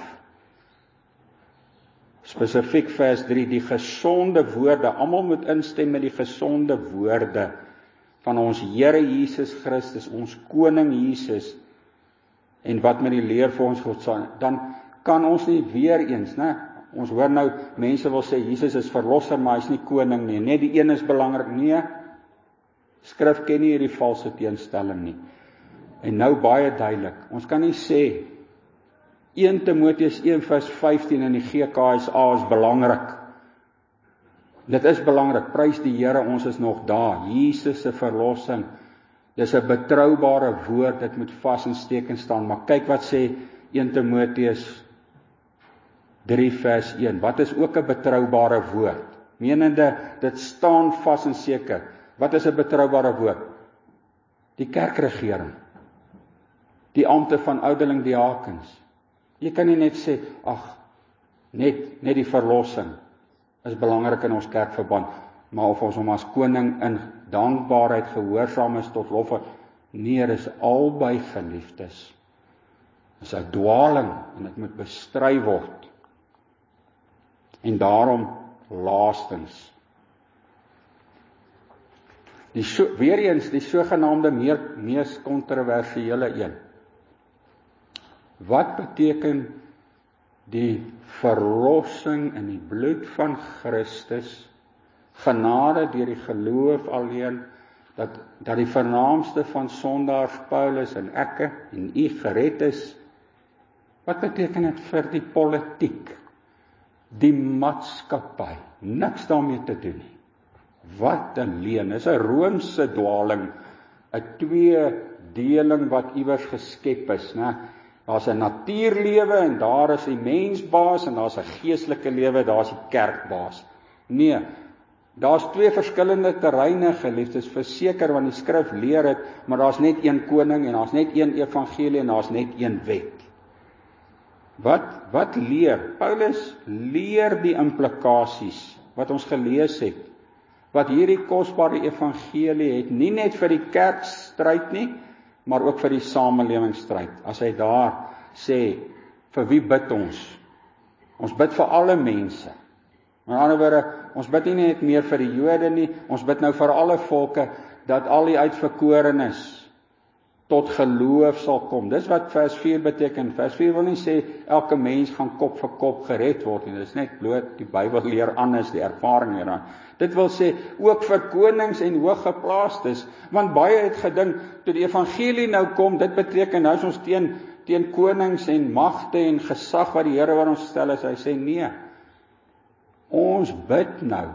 spesifiek vers drie, die gesonde woorde, almal moet instem met die gesonde woorde van ons Here Jesus Christus, ons koning Jesus, en wat met die leer vir ons God sal, dan kan ons nie weer eens, né? Ons hoor nou, mense wil sê, Jesus is verlosser, maar hy is nie koning nie, net die een is belangrik, nee, Skrif ken nie hierdie valse teenstelling nie. En nou baie duidelik, ons kan nie sê, eerste Timoteus een vers vyftien in die G K S A is belangrik. Dit is belangrik, prys die Here, ons is nog daar, Jesus se verlossing, dis 'n betroubare woord, dit moet vas en steekend staan, maar kyk wat sê eerste Timoteus drie vers een, wat is ook 'n betroubare woord, menende, dit staan vas en seker. Wat is 'n betroubare woord? Die kerkregering, die ampte van ouderling diakens. Jy kan nie net sê, ag, net, net die verlossing is belangrik in ons kerkverband, maar of ons hom as koning in dankbaarheid gehoorsaam is tot lof, nee, dis albei geliefdes. Dis 'n dwaling, en dit moet bestry word. En daarom, laastens, Die so, weer eens, die sogenaamde meer, mees kontroversiële een. Wat beteken die verlossing in die bloed van Christus, genade deur die geloof alleen, dat, dat die vernaamste van sondaars Paulus en ekke en u gered is? Wat beteken dit vir die politiek, die maatskappy? Niks daarmee te doen nie. Wat 'n leuen, is 'n roomse dwaling, 'n tweedeling wat iewers geskep is, né? Daar's 'n natuurlewe en daar is die mensbaas en daar's 'n geestelike lewe, daar's die kerkbaas. Nee, daar's twee verskillende terreine, geliefdes, verseker, want die skrif leer dit, maar daar's net een koning en daar's net een evangelie en daar's net een wet. Wat wat leer? Paulus leer die implikasies wat ons gelees het, wat hierdie kosbare evangelie het, nie net vir die kerk stryd nie, maar ook vir die samelewing stryd. As hy daar sê, vir wie bid ons? Ons bid vir alle mense. Met ander woorde, ons bid nie net meer vir die Jode nie, ons bid nou vir alle volke, dat al die uitverkorenes tot geloof sal kom. Dis wat vers vier beteken. Vers vier wil nie sê elke mens gaan kop vir kop gered word nie. Dis net bloot die Bybel leer anders, die ervaring hieraan. Dit wil sê ook vir konings en hooggeplaastes, want baie het gedink toe die evangelie nou kom, dit beteken nou is ons teen teen konings en magte en gesag wat die Here wat ons stel is. Hy sê nee. Ons bid nou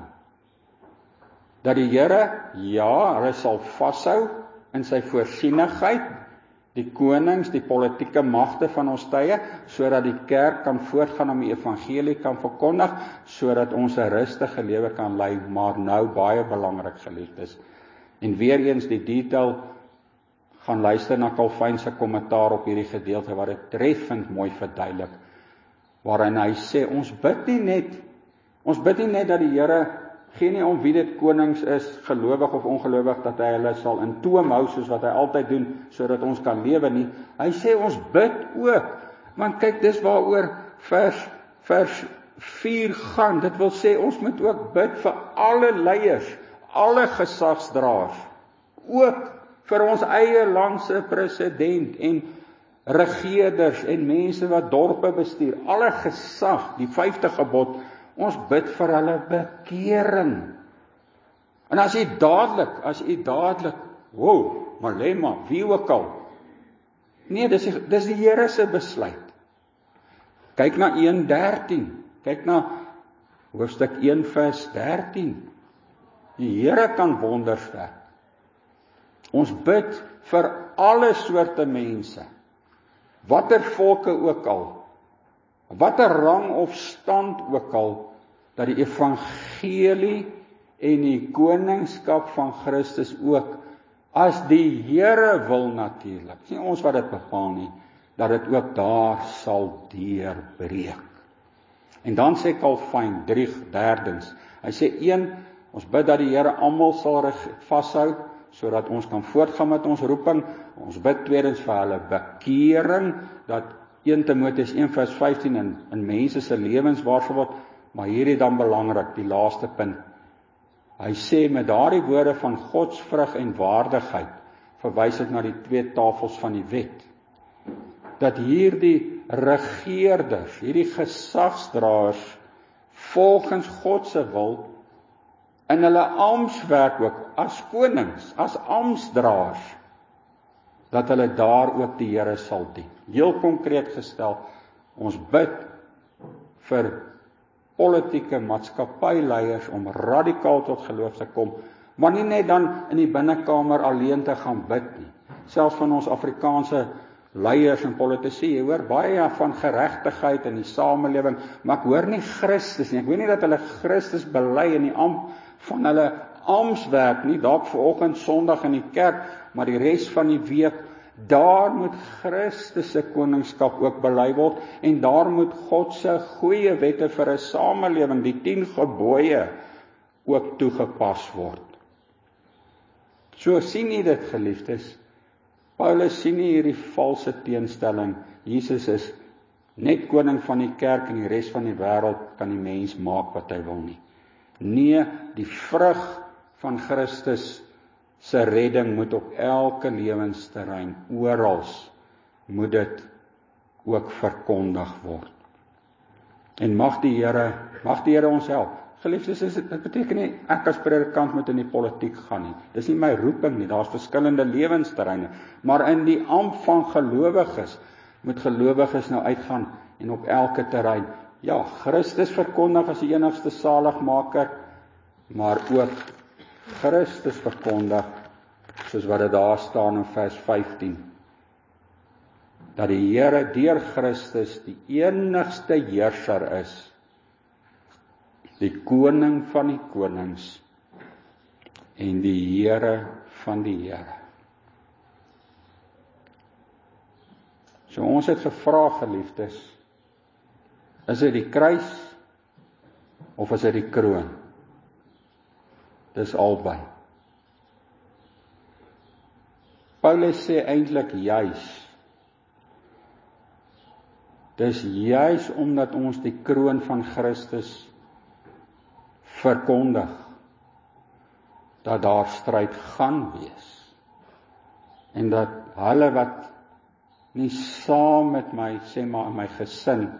dat die Here, ja, hy sal vashou in sy voorsienigheid, die konings, die politieke magte van ons tye, sodat die kerk kan voortgaan om die evangelie kan verkondig, sodat ons 'n rustige lewe kan lei, maar nou baie belangrik geliefdes. En weer eens die detail, gaan luister na Calvin se kommentaar op hierdie gedeelte, wat dit treffend mooi verduidelik, waarin hy sê, ons bid nie net, ons bid nie net dat die Here, gee nie om wie dit konings is, gelowig of ongelowig, dat hy hulle sal in toom hou, soos wat hy altyd doen, sodat ons kan lewe nie. Hy sê ons bid ook, want kyk, dis waaroor vers, vers vier gaan, dit wil sê, ons moet ook bid vir alle leiers, alle gesagsdraers, ook vir ons eie land se president, en regerders, en mense wat dorpe bestuur, alle gesag, die vyfde gebod, ons bid vir hulle bekering. En as jy dadelik, as jy dadelik, wow, Malema, wie ook al, nee, dis die, dis die Here se besluit. Kyk na een dertien, kyk na hoofstuk een vers dertien, die Here kan wonders werk. Ons bid vir alle soorte mense, watter volke ook al, watter rang of stand ook al, dat die evangelie en die koningskap van Christus ook, as die Here wil natuurlik, nie ons wat dit bepaal nie, dat dit ook daar sal deurbreek. En dan sê Calvin, drie derdens, hy sê een, ons bid dat die Here almal sal vashou, sodat ons kan voortgaan met ons roeping. Ons bid tweedens vir hulle bekering, dat een Timoteus een vers vyftien in, in mense se lewens waarsku word, maar hierdie dan belangrik, die laaste punt. Hy sê met daardie woorde van godsvrug en waardigheid, verwys dit na die twee tafels van die wet, dat hierdie regeerders, hierdie gesagsdraers, volgens God se wil, in hulle amptswerk ook, as konings, as amptsdraers, dat hulle daar ook die Here sal dien. Heel konkreet gestel, ons bid vir politieke maatskappyleiers om radikaal tot geloof te kom, maar nie net dan in die binnekamer alleen te gaan bid nie. Selfs van ons Afrikaanse leiers en politici, jy hoor baie van geregtigheid in die samelewing, maar ek hoor nie Christus nie. Ek weet nie dat hulle Christus bely in die ampt van hulle amptswerk nie, dalk vanoggend Sondag in die kerk, maar die res van die week, daar moet Christus se koningskap ook bely word, en daar moet God se goeie wette vir 'n samelewing, die tien gebooie, ook toegepas word. So sien jy dit, geliefdes. Paulus sien nie hierdie valse teenstelling. Jesus is net koning van die kerk, en die res van die wêreld kan die mens maak wat hy wil nie. Nee, die vrug van Christus se redding moet op elke lewensterrein, orals, moet dit ook verkondig word. En mag die Here, mag die Here ons help. Geliefdes, dit beteken nie ek as predikant moet in die politiek gaan nie. Dis nie my roeping nie, daar's verskillende lewensterreine, maar in die ampt van gelowiges moet gelowiges nou uitgaan en op elke terrein, ja, Christus verkondig as die enigste saligmaker, maar ook Christus verkondig, soos wat dit daar staan in vers vyftien, dat die Here deur Christus die enigste heerser is, die koning van die konings en die Here van die Here. So ons het gevra, geliefdes, is dit die kruis of is dit die kroon? Dis albei. Paulus sê eintlik juis, dis juis omdat ons die kroon van Christus verkondig, dat daar stryd gaan wees, en dat hulle wat nie saam met my, sê maar in my gesin,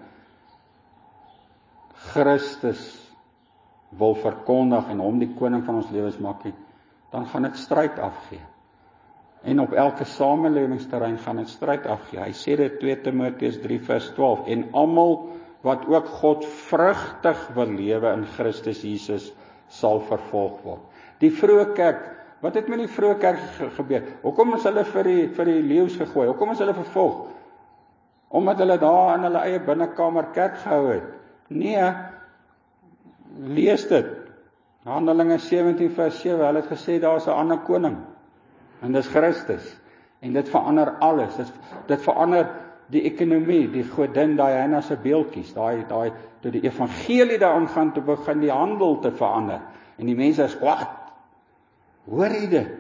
Christus wil verkondig en hom die koning van ons lewens maak nie, dan gaan dit stryd afgee. En op elke samelewingsterrein gaan dit stryd afgee. Hy sê dit twee Timoteus drie vers twaalf, en almal wat ook God vrugtig wil lewe in Christus Jesus sal vervolg word. Die vroeë kerk, wat het met die vroeë kerk ge gebeur? Hoekom is hulle vir die, vir die leeu's gegooi? Hoekom is hulle vervolg? Omdat hulle daar in hulle eie binnekamer kerk gehou het? Nee, lees dit. Handelinge sewentien vers sewe, hulle het gesê daar is 'n ander koning. En dis Christus. En dit verander alles. Dit, dit verander die ekonomie, die godin, Diana se beeldjies, daai daai toe die evangelie daarin gaan te begin die handel te verander. En die mense is, "Wat? Hoor jy dit?"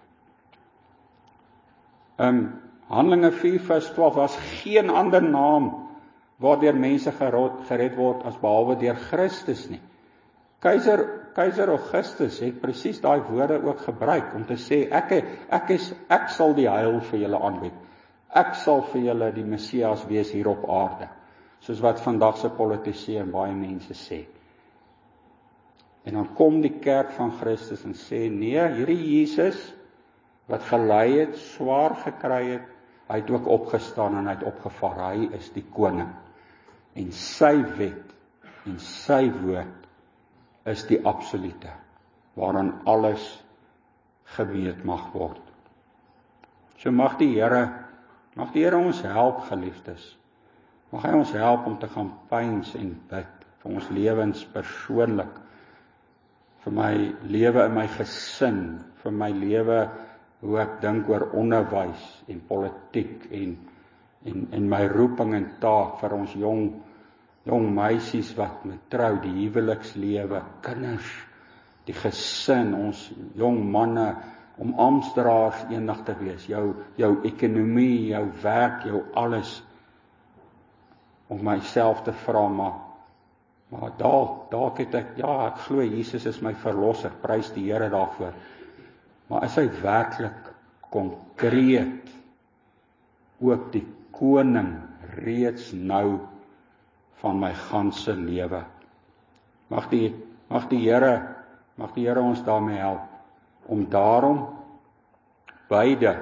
Um, Handelinge vier vers twaalf, was geen ander naam waardeur mense gered word as behalwe deur Christus nie. Keiser Keiser Augustus het presies daai woorde ook gebruik om te sê, ek, ek, is, ek sal die heil vir julle aanbied. Ek sal vir julle die Messias wees hier op aarde. Soos wat vandag se politici en baie mense sê. En dan kom die kerk van Christus en sê, nee, hierdie Jesus wat gelei het, swaar gekry het, hy het ook opgestaan en hy het opgevaar. Hy is die koning. En sy wet en sy woord is die absolute, waaraan alles gemeet mag word. So mag die Here, mag die Here ons help, geliefdes. Mag hy ons help om te gaan pyns en bid vir ons lewens persoonlik, vir my lewe in my gesin, vir my lewe hoe ek dink oor onderwys en politiek en en en my roeping en taak vir ons jong jong meisies wat met trou, die huwelikslewe, kinders, die gesin, ons jong manne, om amptdraers eendag te wees, jou, jou ekonomie, jou werk, jou alles, om myself te vra, maar, maar dalk, dalk het ek, ja, ek glo Jesus is my verlosser, prys die Here daarvoor, maar is hy werklik konkreet, ook die koning reeds nou van my ganse lewe. Mag die, mag die Here, mag die Here ons daarmee help, om daarom beide,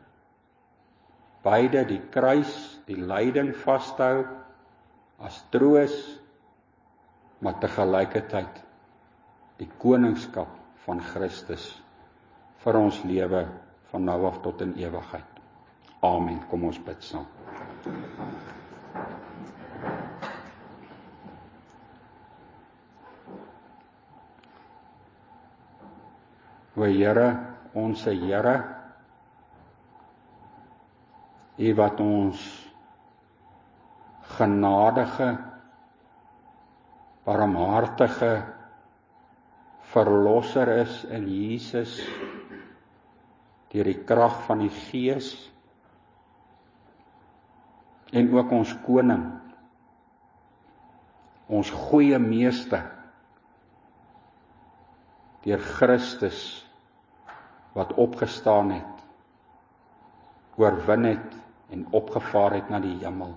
beide die kruis, die lyding vashou, as troos, maar tegelijkertyd die koningskap van Christus vir ons lewe van nou af tot in ewigheid. Amen. Kom ons bid saam. O Here, onse Here, U wat ons genadige, barmhartige verlosser is in Jesus, deur die krag van die Gees, en ook ons koning, ons goeie meester, deur Christus, wat opgestaan het, oorwin het en opgevaar het na die hemel.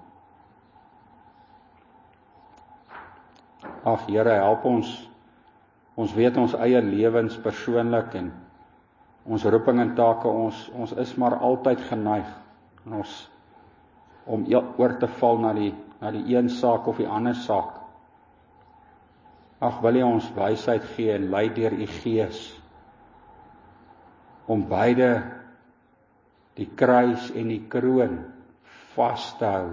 Ag Here, help ons, ons weet ons eie lewens persoonlik en ons roeping en take, ons, ons is maar altyd geneig, en ons, om oor te val na die, na die een saak of die ander saak. Ag, wil U ons wysheid gee en lei deur U Gees, om beide die kruis en die kroon vas te hou,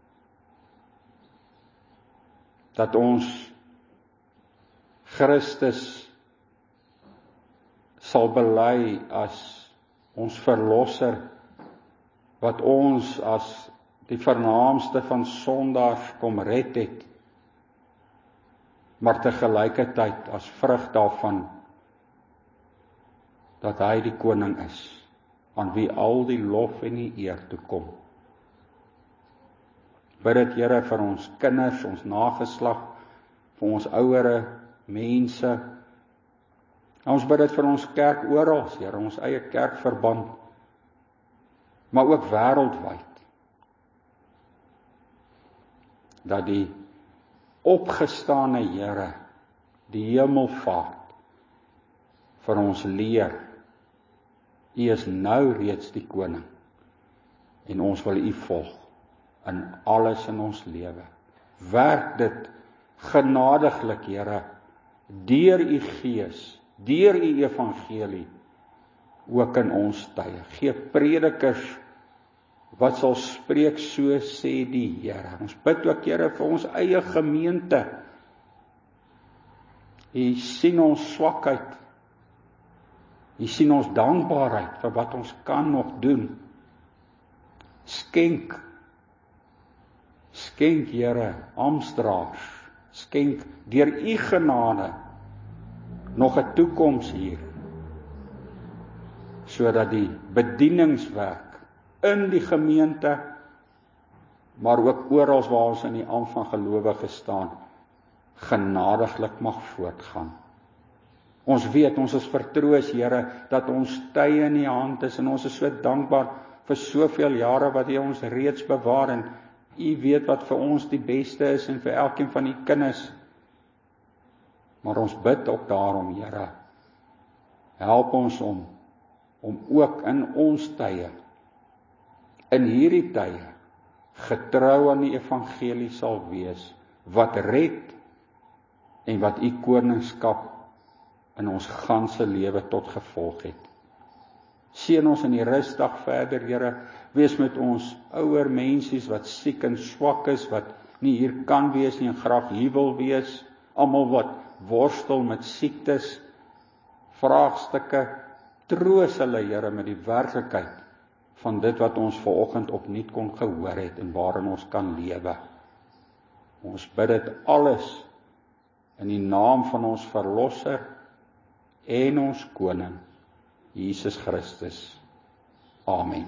dat ons Christus sal bely as ons verlosser, wat ons as die vernaamste van sondaars kom red het, maar tegelijkertyd as vrug daarvan, dat hy die koning is, aan wie al die lof en die eer toekom. Bid dit, Here, vir ons kinders, ons nageslag, vir ons ouere mense. Ons bid dit vir ons kerk oral, Here, ons eie kerkverband. maar ook wêreldwyd, dat die opgestane Here, die hemelvaart, vir ons leer, U is nou reeds die koning, en ons wil U volg, in alles in ons lewe. Werk dit genadiglik, Here, deur U Gees, deur U evangelie, ook in ons tye. Gee predikers wat sal spreek, so sê die Here. Ons bid ook, Here, vir ons eie gemeente. U sien ons swakheid. U sien ons dankbaarheid vir wat ons kan nog doen. Skenk, skenk, Here, amptdraers, skenk deur U genade nog 'n toekoms hier, sodat die bedieningswerk in die gemeente, maar ook oral waar ons in die ampt van gelowige staan, genadiglik mag voortgaan. Ons weet, ons is vertroos, Here, dat ons tye in U hand is, en ons is so dankbaar vir soveel jare wat U ons reeds bewaar, en U weet wat vir ons die beste is, en vir elkeen van U kinders. Maar ons bid ook daarom, Here, help ons om, om ook in ons tye, in hierdie tye, getrou aan die evangelie sal wees, wat red, en wat U koningskap in ons ganse lewe tot gevolg het. Seën ons in die rusdag verder, Here, wees met ons ouer mensies wat siek en swak is, wat nie hier kan wees nie en graag hier wil wees, almal wat worstel met siektes, vraagstukke, troos hulle, Here, met die werklikheid van dit wat ons vanoggend opnuut kon gehoor het en waarin ons kan lewe. Ons bid dit alles in die naam van ons Verlosser en ons Koning, Jesus Christus. Amen.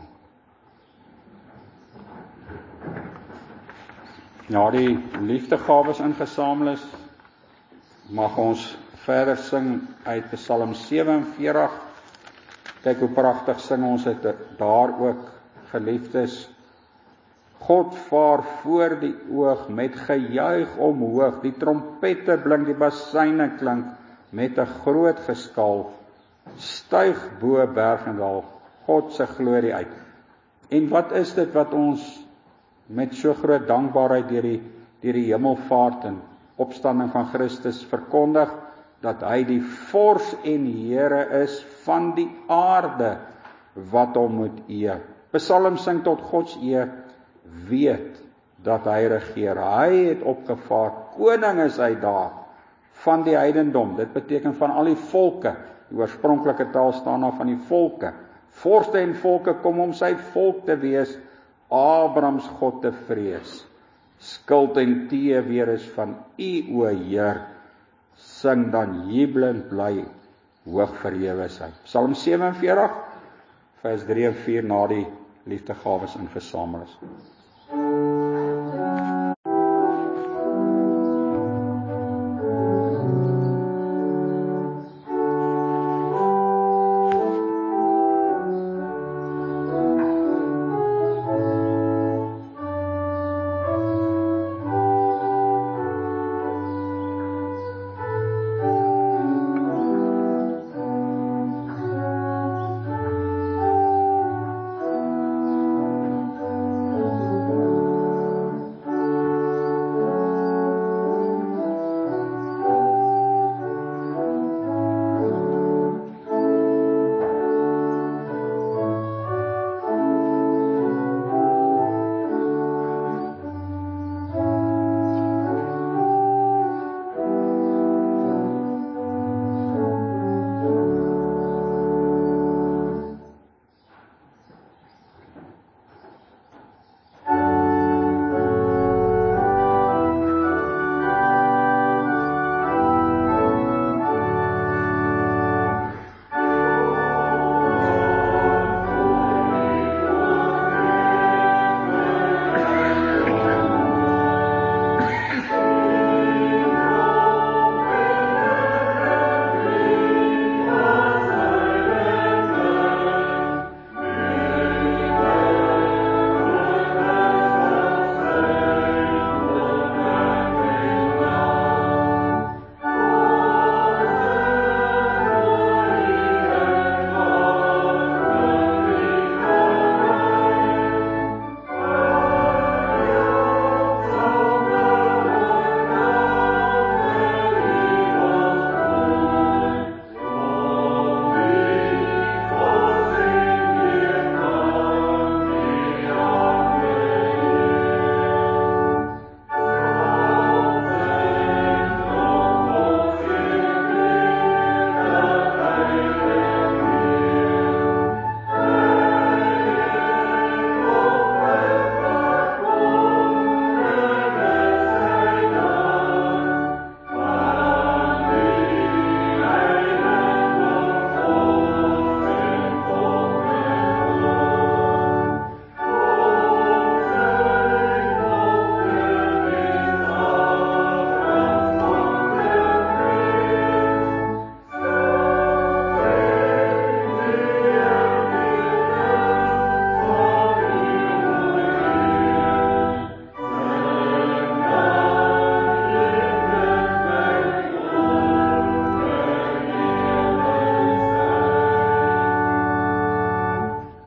Ja, die liefdegawes ingesamel is, mag ons verder sing uit Psalm sewenveertig. Kyk hoe pragtig sing ons het daar ook, geliefdes. God vaar voor die oog met gejuig omhoog, die trompette blink, die basuine klink, met 'n groot geskaal, styg bo berg en dal, God se glorie uit. En wat is dit wat ons met so groot dankbaarheid deur die, deur die hemelvaart en opstanding van Christus verkondig, dat hy die vors en Here is van die aarde, wat hom moet eer. Psalm sing tot Gods eer, weet dat hy regeer. Hy het opgevaar, koning is hy daar, van die heidendom. Dit beteken van al die volke. Die oorspronklike taal staan daar van die volke. Vorste en volke kom om sy volk te wees, Abrahams God te vrees. Skuld en teeweer is van U, o Heer, sing dan jubelend bly, hoog verhewe is hy. Psalm sewenveertig, vers drie en vier, na die liefdegawes ingesamel is.